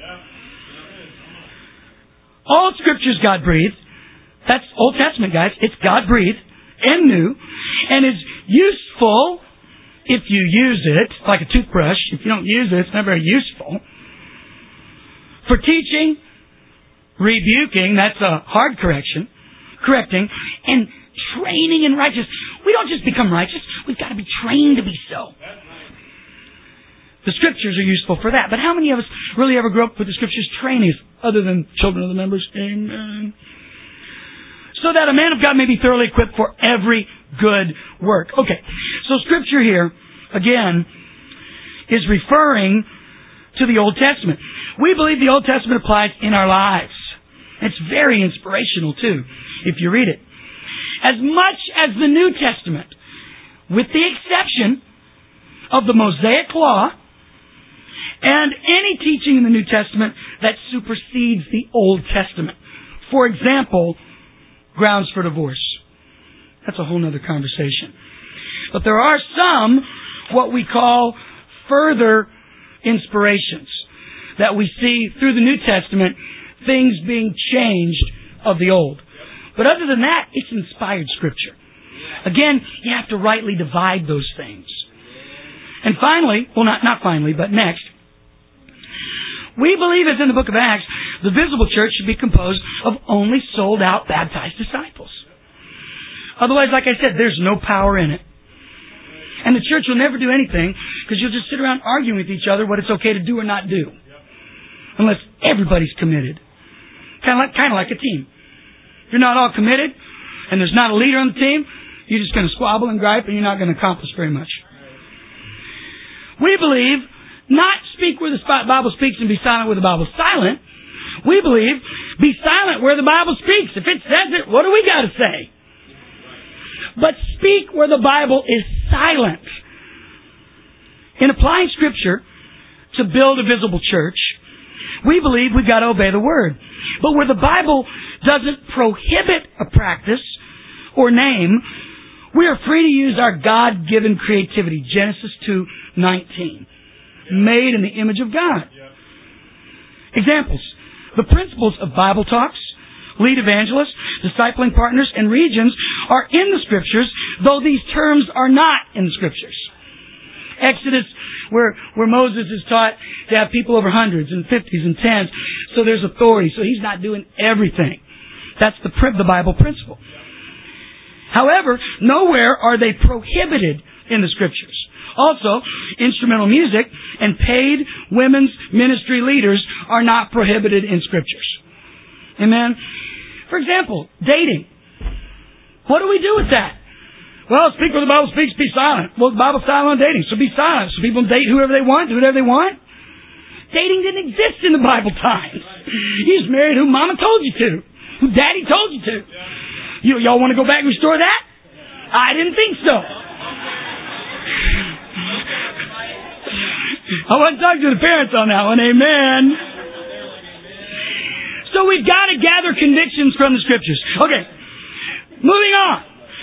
All Scripture is God-breathed. That's Old Testament, guys. It's God-breathed and new, and is useful if you use it, like a toothbrush. If you don't use it, it's not very useful. For teaching, rebuking, that's a hard correcting, and training in righteousness. We don't just become righteous, we've got to be trained to be so. The Scriptures are useful for that. But how many of us really ever grew up with the Scriptures training other than children of the members? Amen. So that a man of God may be thoroughly equipped for every good work. Okay, so Scripture here, again, is referring to the Old Testament. We believe the Old Testament applies in our lives. It's very inspirational, too, if you read it. As much as the New Testament, with the exception of the Mosaic Law and any teaching in the New Testament that supersedes the Old Testament. For example, grounds for divorce. That's a whole other conversation. But there are some, what we call further inspirations that we see through the New Testament, things being changed of the Old. But other than that, it's inspired Scripture. Again, you have to rightly divide those things. And finally, well, not finally, but next, we believe, as in the book of Acts, the visible church should be composed of only sold-out, baptized disciples. Otherwise, like I said, there's no power in it. And the church will never do anything because you'll just sit around arguing with each other what it's okay to do or not do. Unless everybody's committed. Kind of like a team. If you're not all committed and there's not a leader on the team, you're just going to squabble and gripe and you're not going to accomplish very much. We believe not speak where the Bible speaks and be silent where the Bible's silent. We believe be silent where the Bible speaks. If it says it, what do we got to say? But speak where the Bible is silent. In applying Scripture to build a visible church, we believe we've got to obey the Word. But where the Bible doesn't prohibit a practice or name, we are free to use our God-given creativity. Genesis 2:19. Made in the image of God. Examples. The principles of Bible talks, lead evangelists, discipling partners, and regions are in the Scriptures, though these terms are not in the Scriptures. Exodus, where Moses is taught to have people over hundreds and fifties and tens, so there's authority, so he's not doing everything. That's the Bible principle. However, nowhere are they prohibited in the Scriptures. Also, instrumental music and paid women's ministry leaders are not prohibited in Scriptures. Amen? For example, dating. What do we do with that? Well, speak where the Bible speaks, be silent. Well, the Bible's silent on dating, so be silent. So people date whoever they want, do whatever they want. Dating didn't exist in the Bible times. You just married who Mama told you to, who Daddy told you to. Y'all want to go back and restore that? I didn't think so. I wasn't talking to the parents on that one. Amen. So we've got to gather convictions from the Scriptures. Okay. Moving on.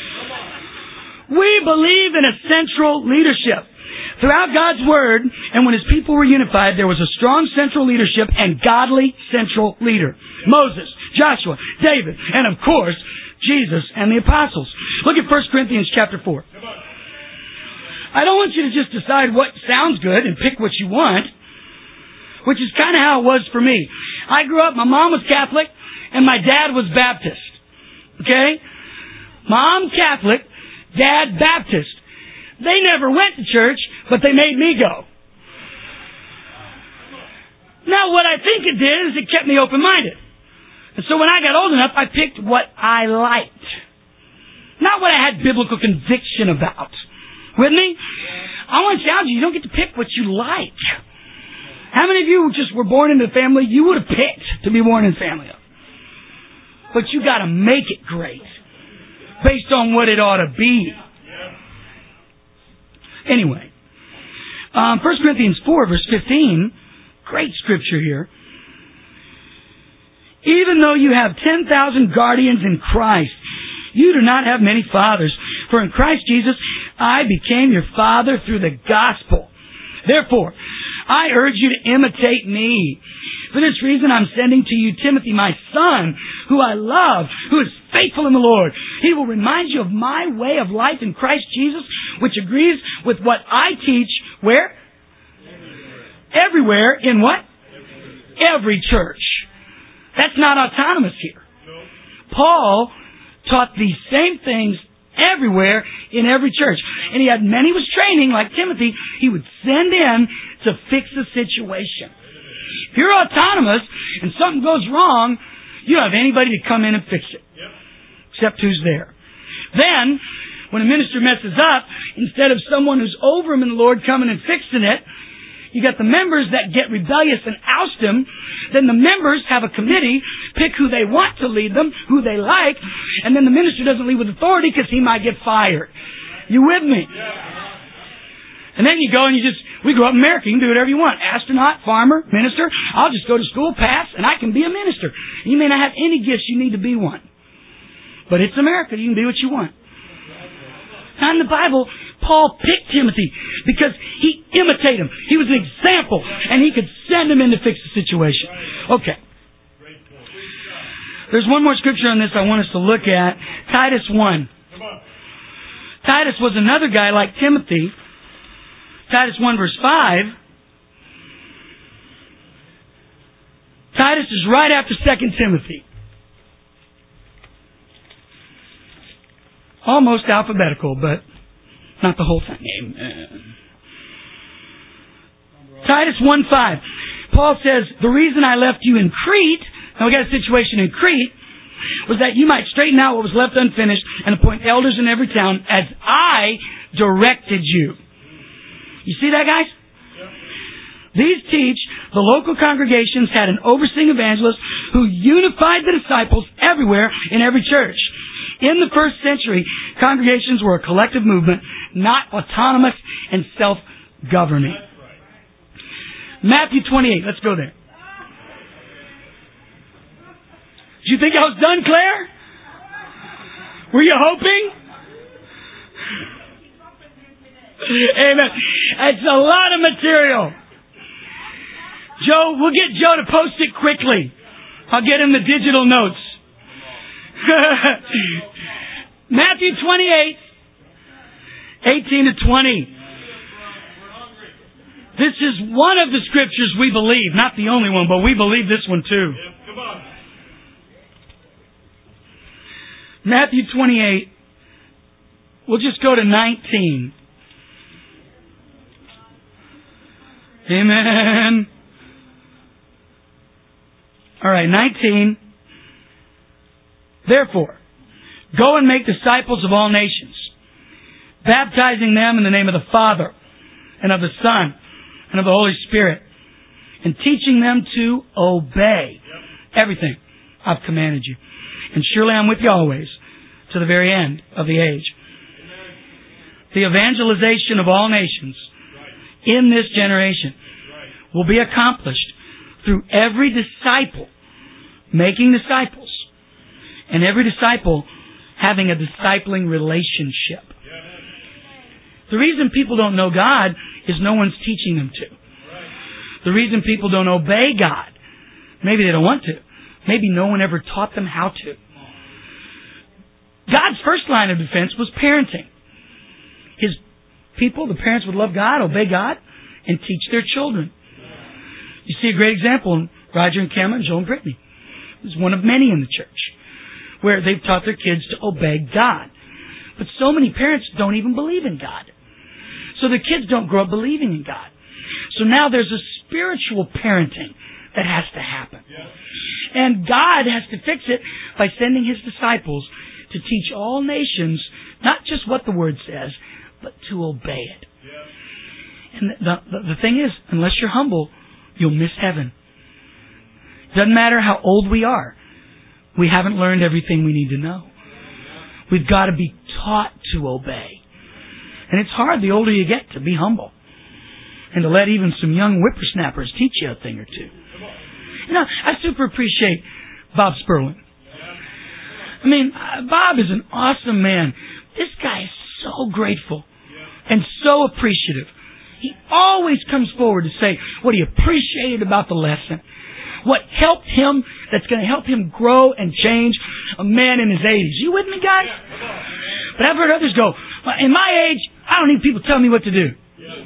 We believe in a central leadership. Throughout God's Word, and when His people were unified, there was a strong central leadership and godly central leader. Moses, Joshua, David, and of course, Jesus and the apostles. Look at 1 Corinthians chapter 4. I don't want you to just decide what sounds good and pick what you want, which is kind of how it was for me. I grew up, my mom was Catholic, and my dad was Baptist. Okay? Mom Catholic, Dad Baptist. They never went to church, but they made me go. Now, what I think it did is it kept me open-minded. And so when I got old enough, I picked what I liked. Not what I had biblical conviction about. With me? I want to challenge you. You don't get to pick what you like. How many of you just were born into a family you would have picked to be born in a family of? But you got to make it great. Based on what it ought to be. Anyway. 1 Corinthians 4 verse 15. Great scripture here. Even though you have 10,000 guardians in Christ, you do not have many fathers. For in Christ Jesus, I became your father through the gospel. Therefore, I urge you to imitate me. For this reason, I'm sending to you Timothy, my son, who I love, who is faithful in the Lord. He will remind you of my way of life in Christ Jesus, which agrees with what I teach. Where? Everywhere. In what? Every church. That's not autonomous here. Paul taught these same things everywhere in every church. And he had men he was training, like Timothy, he would send in to fix the situation. If you're autonomous and something goes wrong, you don't have anybody to come in and fix it. Except who's there. Then, when a minister messes up, instead of someone who's over him in the Lord coming and fixing it, you got the members that get rebellious and oust him. Then the members have a committee, pick who they want to lead them, who they like, and then the minister doesn't lead with authority because he might get fired. You with me? And then you go and we grew up in America, you can do whatever you want. Astronaut, farmer, minister. I'll just go to school, pass, and I can be a minister. You may not have any gifts, you need to be one. But it's America, you can be what you want. Now in the Bible, Paul picked Timothy? Because he imitated him. He was an example, and he could send him in to fix the situation. Okay. There's one more scripture on this I want us to look at. Titus 1. Titus was another guy like Timothy. Titus 1 verse 5. Titus is right after 2 Timothy. Almost alphabetical, but not the whole thing. Amen. Titus 1:5. Paul says, the reason I left you in Crete, now we got a situation in Crete, was that you might straighten out what was left unfinished and appoint elders in every town as I directed you. You see that, guys? These teach the local congregations had an overseeing evangelist who unified the disciples everywhere in every church. In the first century, congregations were a collective movement, not autonomous and self-governing. Matthew 28. Let's go there. Did you think I was done, Claire? Were you hoping? Amen. It's a lot of material. Joe, we'll get Joe to post it quickly. I'll get him the digital notes. Matthew 28, 18 to 20. This is one of the scriptures we believe. Not the only one, but we believe this one too. Come on. Matthew 28. We'll just go to 19. Amen. All right, 19. Therefore, go and make disciples of all nations, baptizing them in the name of the Father and of the Son and of the Holy Spirit, and teaching them to obey everything I've commanded you. And surely I'm with you always to the very end of the age. The evangelization of all nations in this generation will be accomplished through every disciple making disciples, and every disciple having a discipling relationship. The reason people don't know God is no one's teaching them to. The reason people don't obey God, maybe they don't want to. Maybe no one ever taught them how to. God's first line of defense was parenting. His people, the parents, would love God, obey God, and teach their children. You see a great example in Roger and Cameron, Joel and Brittany. It's one of many in the church where they've taught their kids to obey God. But so many parents don't even believe in God. So the kids don't grow up believing in God. So now there's a spiritual parenting that has to happen. And God has to fix it by sending His disciples to teach all nations, not just what the Word says, but to obey it. And the thing is, unless you're humble, you'll miss heaven. Doesn't matter how old we are. We haven't learned everything we need to know. We've got to be taught to obey. And it's hard the older you get to be humble. And to let even some young whippersnappers teach you a thing or two. You know, I super appreciate Bob Sperling. I mean, Bob is an awesome man. This guy is so grateful and so appreciative. He always comes forward to say what he appreciated about the lesson. What helped him, that's going to help him grow and change, a man in his 80s. You with me, guys? But I've heard others go, well, in my age, I don't need people telling me what to do.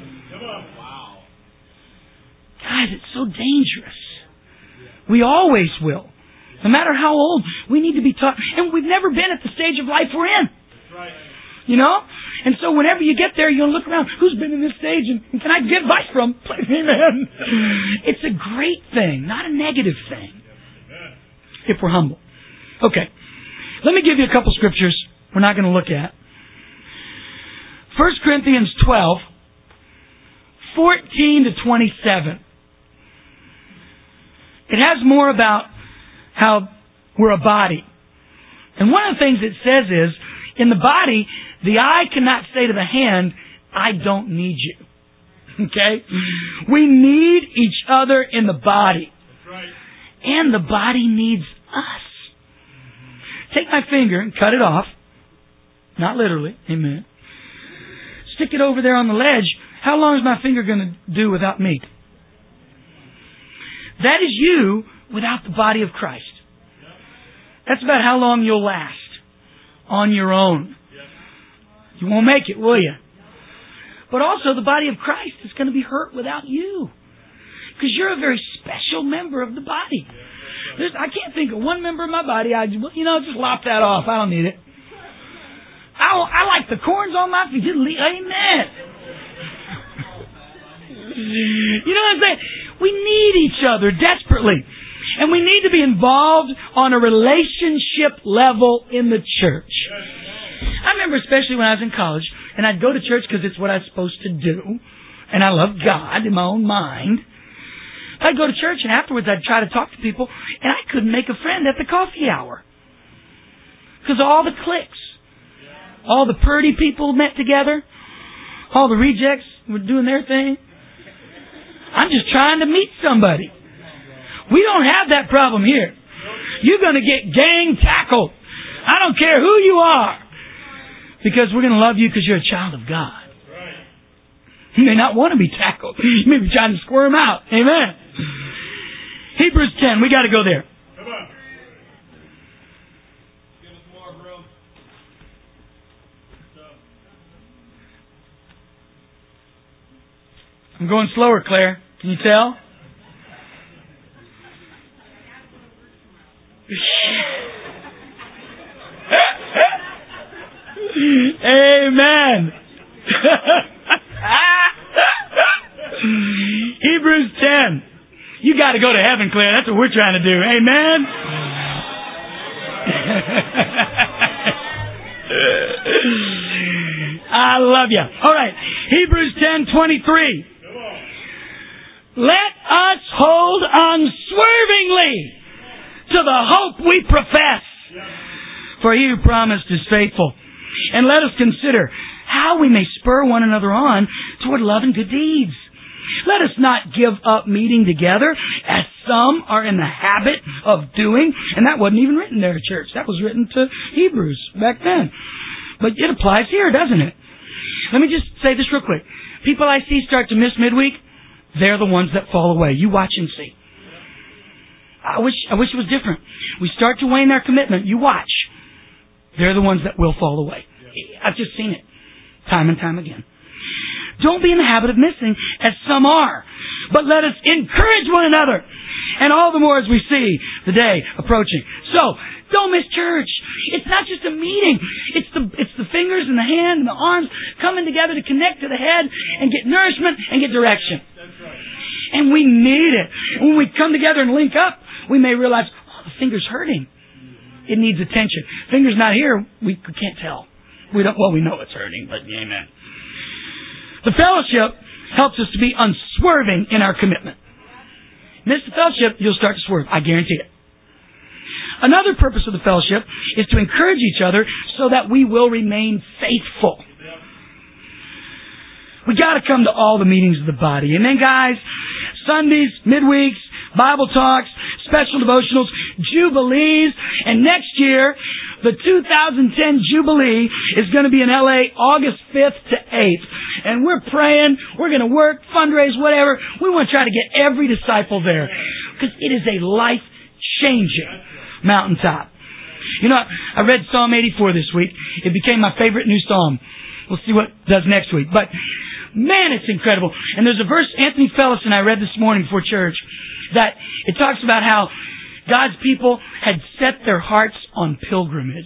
Guys, it's so dangerous. We always will. No matter how old, we need to be taught. And we've never been at the stage of life we're in. You know? And so whenever you get there, you'll look around. Who's been in this stage? And can I get advice from? Amen. It's a great thing, not a negative thing. If we're humble. Okay. Let me give you a couple scriptures we're not going to look at. 1 Corinthians 12, 14 to 27. It has more about how we're a body. And one of the things it says is, in the body, the eye cannot say to the hand, I don't need you. Okay? We need each other in the body. That's right. And the body needs us. Take my finger and cut it off. Not literally. Amen. stick it over there on the ledge. How long is my finger going to do without meat? That is you without the body of Christ. That's about how long you'll last on your own. You won't make it, will you? But also the body of Christ is going to be hurt without you. Because you're a very special member of the body. I can't think of one member of my body. Just lop that off. I don't need it. I like the corns on my feet. Amen. You know what I'm saying? We need each other desperately. And we need to be involved on a relationship level in the church. I remember especially when I was in college, and I'd go to church because it's what I was supposed to do. And I love God in my own mind. I'd go to church, and afterwards I'd try to talk to people, and I couldn't make a friend at the coffee hour. Because all the cliques, all the purdy people met together, all the rejects were doing their thing. I'm just trying to meet somebody. We don't have that problem here. You're going to get gang tackled. I don't care who you are. Because we're going to love you because you're a child of God. You may not want to be tackled. You may be trying to squirm out. Amen. Hebrews 10. We got to go there. Come on. Give us more, bro. I'm going slower, Claire. Can you tell? Amen. Hebrews 10. You got to go to heaven, Claire. That's what we're trying to do. Amen. I love you. All right. Hebrews 10:23. Let us hold unswervingly to the hope we profess. For he who promised is faithful. And let us consider how we may spur one another on toward love and good deeds. Let us not give up meeting together, as some are in the habit of doing. And that wasn't even written there at church. That was written to Hebrews back then. But it applies here, doesn't it? Let me just say this real quick. People I see start to miss midweek, they're the ones that fall away. You watch and see. I wish it was different. We start to wane our commitment. You watch. They're the ones that will fall away. I've just seen it time and time again. Don't be in the habit of missing, as some are. But let us encourage one another. And all the more as we see the day approaching. So, don't miss church. It's not just a meeting. It's the fingers and the hand and the arms coming together to connect to the head and get nourishment and get direction. That's right. And we need it. When we come together and link up, we may realize, oh, the finger's hurting. It needs attention. Finger's not here. We can't tell. We know it's hurting, but amen. The fellowship helps us to be unswerving in our commitment. Miss the fellowship, you'll start to swerve. I guarantee it. Another purpose of the fellowship is to encourage each other so that we will remain faithful. We got to come to all the meetings of the body. Amen, guys? Sundays, midweeks, Bible talks, special devotionals, jubilees, and next year, the 2010 Jubilee is going to be in LA August 5th to 8th. And we're praying, we're going to work, fundraise, whatever. We want to try to get every disciple there. Because it is a life-changing mountaintop. You know, I read Psalm 84 this week. It became my favorite new psalm. We'll see what it does next week. But, man, it's incredible. And there's a verse Anthony Fellis and I read this morning before church that it talks about how God's people had set their hearts on pilgrimage.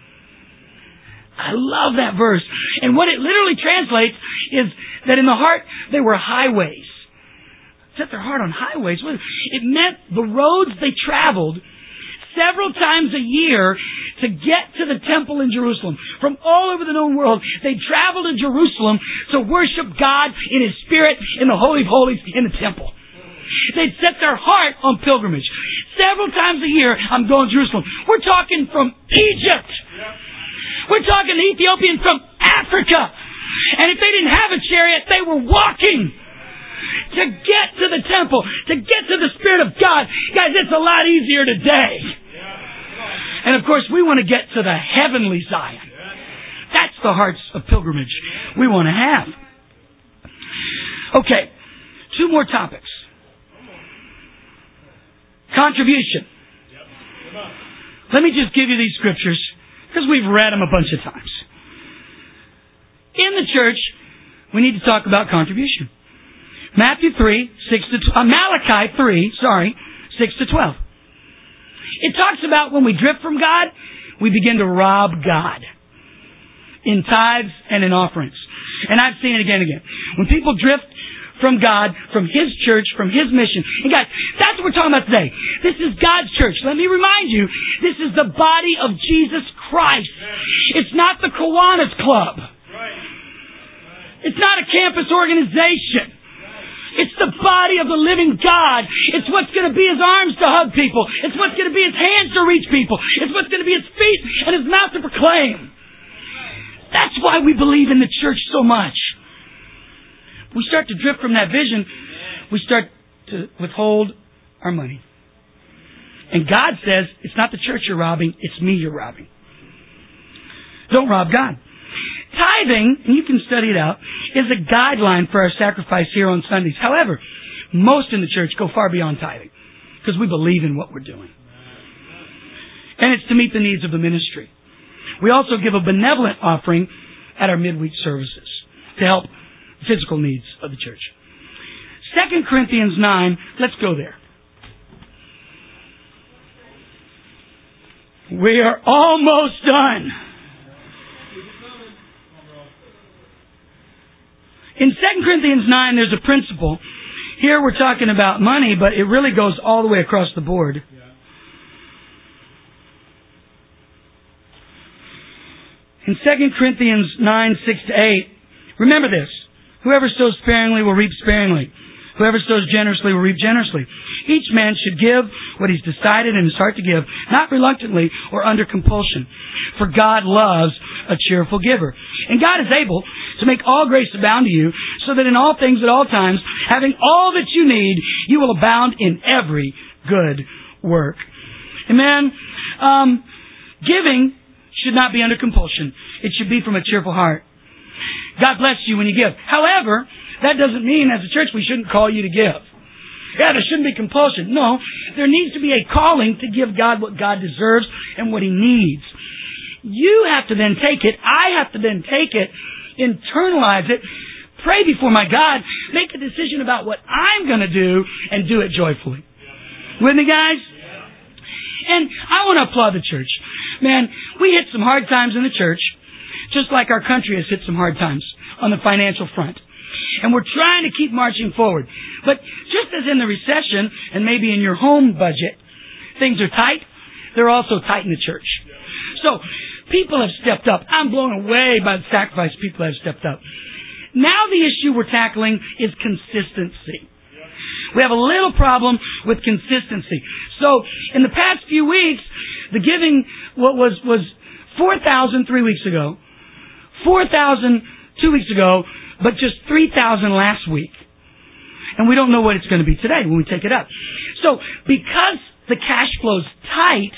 I love that verse. And what it literally translates is that in the heart, they were highways. Set their heart on highways. It meant the roads they traveled several times a year to get to the temple in Jerusalem. From all over the known world, they traveled to Jerusalem to worship God in His Spirit in the Holy of Holies in the temple. They'd set their heart on pilgrimage. Several times a year, I'm going to Jerusalem. We're talking from Egypt. We're talking the Ethiopian from Africa. And if they didn't have a chariot, they were walking to get to the temple, to get to the Spirit of God. Guys, it's a lot easier today. And of course, we want to get to the heavenly Zion. That's the hearts of pilgrimage we want to have. Okay, 2 more topics. Contribution. Let me just give you these scriptures because we've read them a bunch of times. In the church, we need to talk about contribution. Malachi 3, 6 to 12. It talks about when we drift from God, we begin to rob God in tithes and in offerings. And I've seen it again and again. When people drift from God, from His church, from His mission. And guys, that's what we're talking about today. This is God's church. Let me remind you, this is the body of Jesus Christ. It's not the Kiwanis Club. It's not a campus organization. It's the body of the living God. It's what's going to be His arms to hug people. It's what's going to be His hands to reach people. It's what's going to be His feet and His mouth to proclaim. That's why we believe in the church so much. We start to drift from that vision. We start to withhold our money. And God says, it's not the church you're robbing, it's me you're robbing. Don't rob God. Tithing, and you can study it out, is a guideline for our sacrifice here on Sundays. However, most in the church go far beyond tithing because we believe in what we're doing. And it's to meet the needs of the ministry. We also give a benevolent offering at our midweek services to help physical needs of the church. 2 Corinthians 9, let's go there. We are almost done. In 2 Corinthians 9, there's a principle. Here we're talking about money, but it really goes all the way across the board. In 2 Corinthians 9, 6 to 8, remember this. Whoever sows sparingly will reap sparingly. Whoever sows generously will reap generously. Each man should give what he's decided in his heart to give, not reluctantly or under compulsion. For God loves a cheerful giver. And God is able to make all grace abound to you, so that in all things at all times, having all that you need, you will abound in every good work. Amen. Giving should not be under compulsion. It should be from a cheerful heart. God bless you when you give. However, that doesn't mean as a church we shouldn't call you to give. Yeah, there shouldn't be compulsion. No, there needs to be a calling to give God what God deserves and what He needs. You have to then take it. I have to then take it, internalize it, pray before my God, make a decision about what I'm going to do, and do it joyfully. With me, guys? And I want to applaud the church. Man, we hit some hard times in the church, just like our country has hit some hard times on the financial front. And we're trying to keep marching forward. But just as in the recession, and maybe in your home budget, things are tight, they're also tight in the church. So, people have stepped up. I'm blown away by the sacrifice people have stepped up. Now the issue we're tackling is consistency. We have a little problem with consistency. So, in the past few weeks, the giving was 4,000 3 weeks ago, 4,000 2 weeks ago, but just 3,000 last week. And we don't know what it's going to be today when we take it up. So, because the cash flow's tight,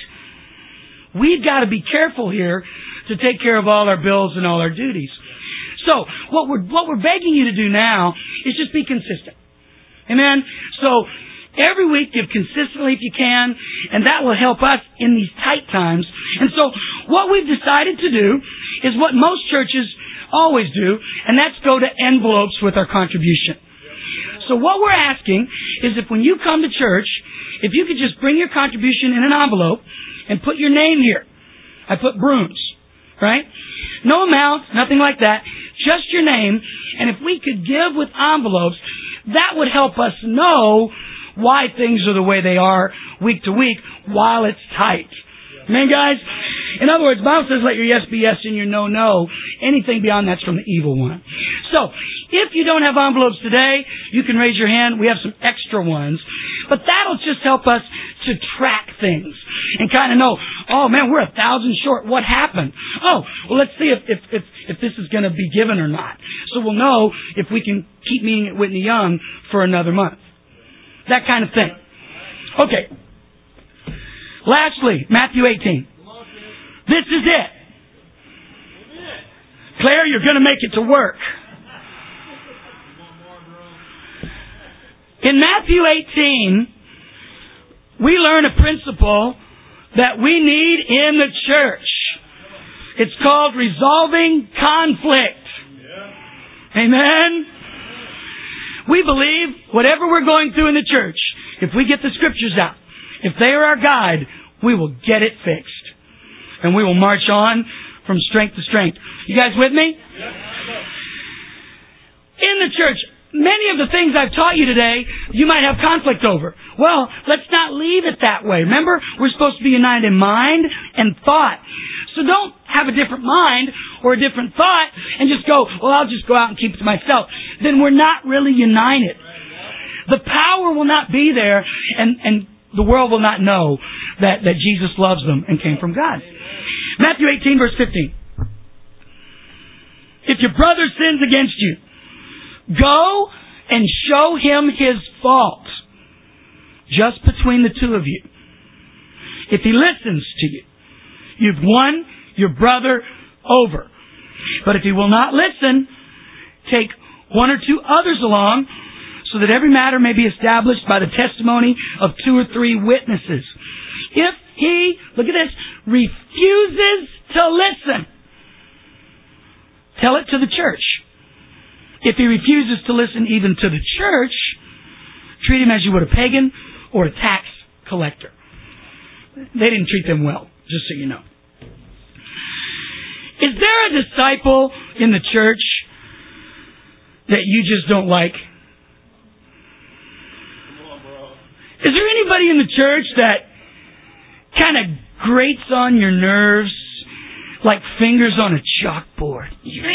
we've got to be careful here to take care of all our bills and all our duties. So, what we're begging you to do now is just be consistent. Amen? So, every week give consistently if you can, and that will help us in these tight times. And so, what we've decided to do is what most churches always do, and that's go to envelopes with our contribution. So what we're asking is if when you come to church, if you could just bring your contribution in an envelope and put your name here. I put Brooms, right? No amount, nothing like that, just your name. And if we could give with envelopes, that would help us know why things are the way they are week to week while it's tight. Amen, guys? In other words, the Bible says, let your yes be yes and your no, no. Anything beyond that's from the evil one. So, if you don't have envelopes today, you can raise your hand. We have some extra ones. But that'll just help us to track things and kind of know, oh man, we're 1,000 short. What happened? Oh, well, let's see if this is going to be given or not. So we'll know if we can keep meeting at Whitney Young for another month. That kind of thing. Okay. Lastly, Matthew 18. This is it. Claire, you're going to make it to work. In Matthew 18, we learn a principle that we need in the church. It's called resolving conflict. Amen? We believe whatever we're going through in the church, if we get the scriptures out, if they are our guide, we will get it fixed. And we will march on from strength to strength. You guys with me? In the church, many of the things I've taught you today, you might have conflict over. Well, let's not leave it that way. Remember, we're supposed to be united in mind and thought. So don't have a different mind or a different thought and just go, well, I'll just go out and keep it to myself. Then we're not really united. The power will not be there, and the world will not know that Jesus loves them and came from God. Matthew 18, verse 15. If your brother sins against you, go and show him his fault, just between the two of you. If he listens to you, you've won your brother over. But if he will not listen, take one or two others along, so that every matter may be established by the testimony of 2 or 3 witnesses. If he, look at this, refuses to listen, tell it to the church. If he refuses to listen even to the church, treat him as you would a pagan or a tax collector. They didn't treat them well, just so you know. Is there a disciple in the church that you just don't like? Is there anybody in the church that kind of grates on your nerves like fingers on a chalkboard?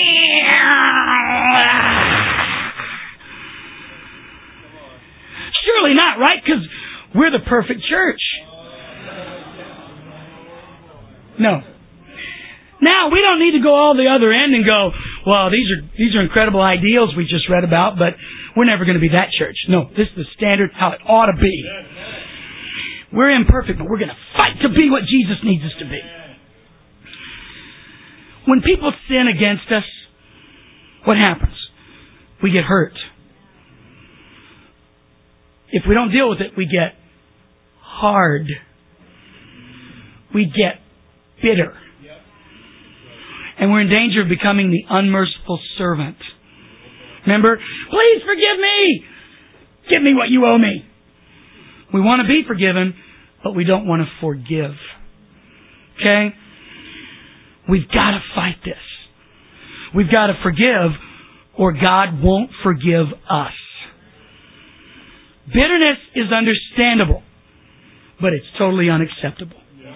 Surely not, right? Because we're the perfect church. No. Now, we don't need to go all the other end and go, well, these are incredible ideals we just read about, but we're never going to be that church. No, this is the standard, how it ought to be. We're imperfect, but we're going to fight to be what Jesus needs us to be. When people sin against us, what happens? We get hurt. If we don't deal with it, we get hard. We get bitter. And we're in danger of becoming the unmerciful servant. Remember? Please forgive me! Give me what you owe me. We want to be forgiven, but we don't want to forgive. Okay? We've got to fight this. We've got to forgive, or God won't forgive us. Bitterness is understandable, but it's totally unacceptable.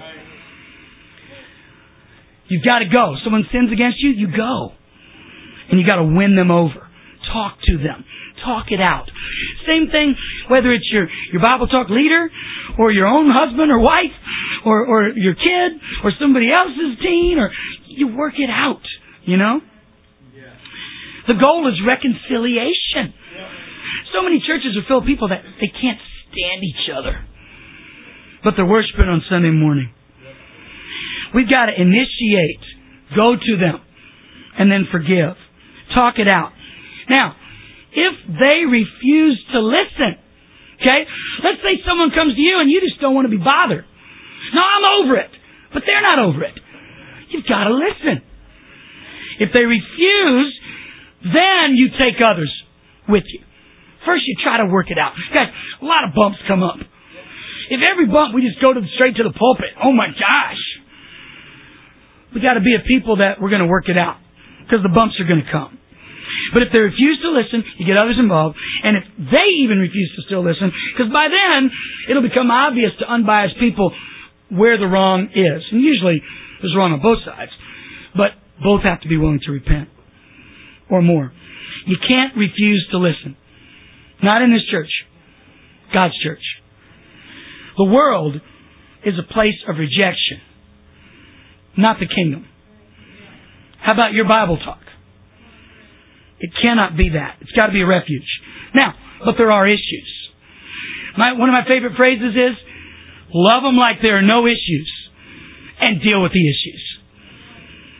You've got to go. Someone sins against you, you go. And you got to win them over. Talk to them. Talk it out. Same thing, whether it's your Bible talk leader, or your own husband or wife, or your kid, or somebody else's teen, or you work it out, you know? The goal is reconciliation. So many churches are filled with people that they can't stand each other, but they're worshiping on Sunday morning. We've got to initiate, go to them, and then forgive. Talk it out. Now, if they refuse to listen, okay? Let's say someone comes to you and you just don't want to be bothered. No, I'm over it. But they're not over it. You've got to listen. If they refuse, then you take others with you. First you try to work it out. Guys, a lot of bumps come up. If every bump we just go straight to the pulpit, oh my gosh. We got to be a people that we're going to work it out, because the bumps are going to come. But if they refuse to listen, you get others involved. And if they even refuse to still listen, because by then it'll become obvious to unbiased people where the wrong is. And usually there's wrong on both sides. But both have to be willing to repent. Or more. You can't refuse to listen. Not in this church. God's church. The world is a place of rejection. Not the kingdom. How about your Bible talk? It cannot be that. It's got to be a refuge. Now, but there are issues. One of my favorite phrases is, love them like there are no issues, and deal with the issues.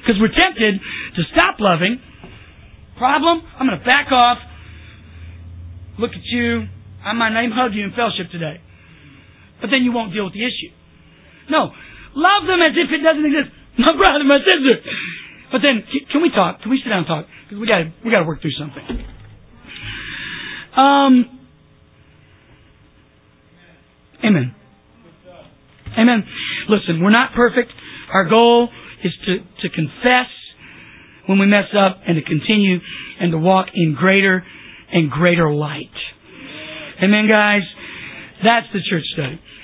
Because we're tempted to stop loving. Problem? I'm going to back off. Look at you. I might not even hug you in fellowship today. But then you won't deal with the issue. No. Love them as if it doesn't exist. My brother, my sister. But then, can we talk? Can we sit down and talk? Because we got to work through something. Amen. Amen. Listen, we're not perfect. Our goal is to confess when we mess up and to continue and to walk in greater and greater light. Amen, guys. That's the church study.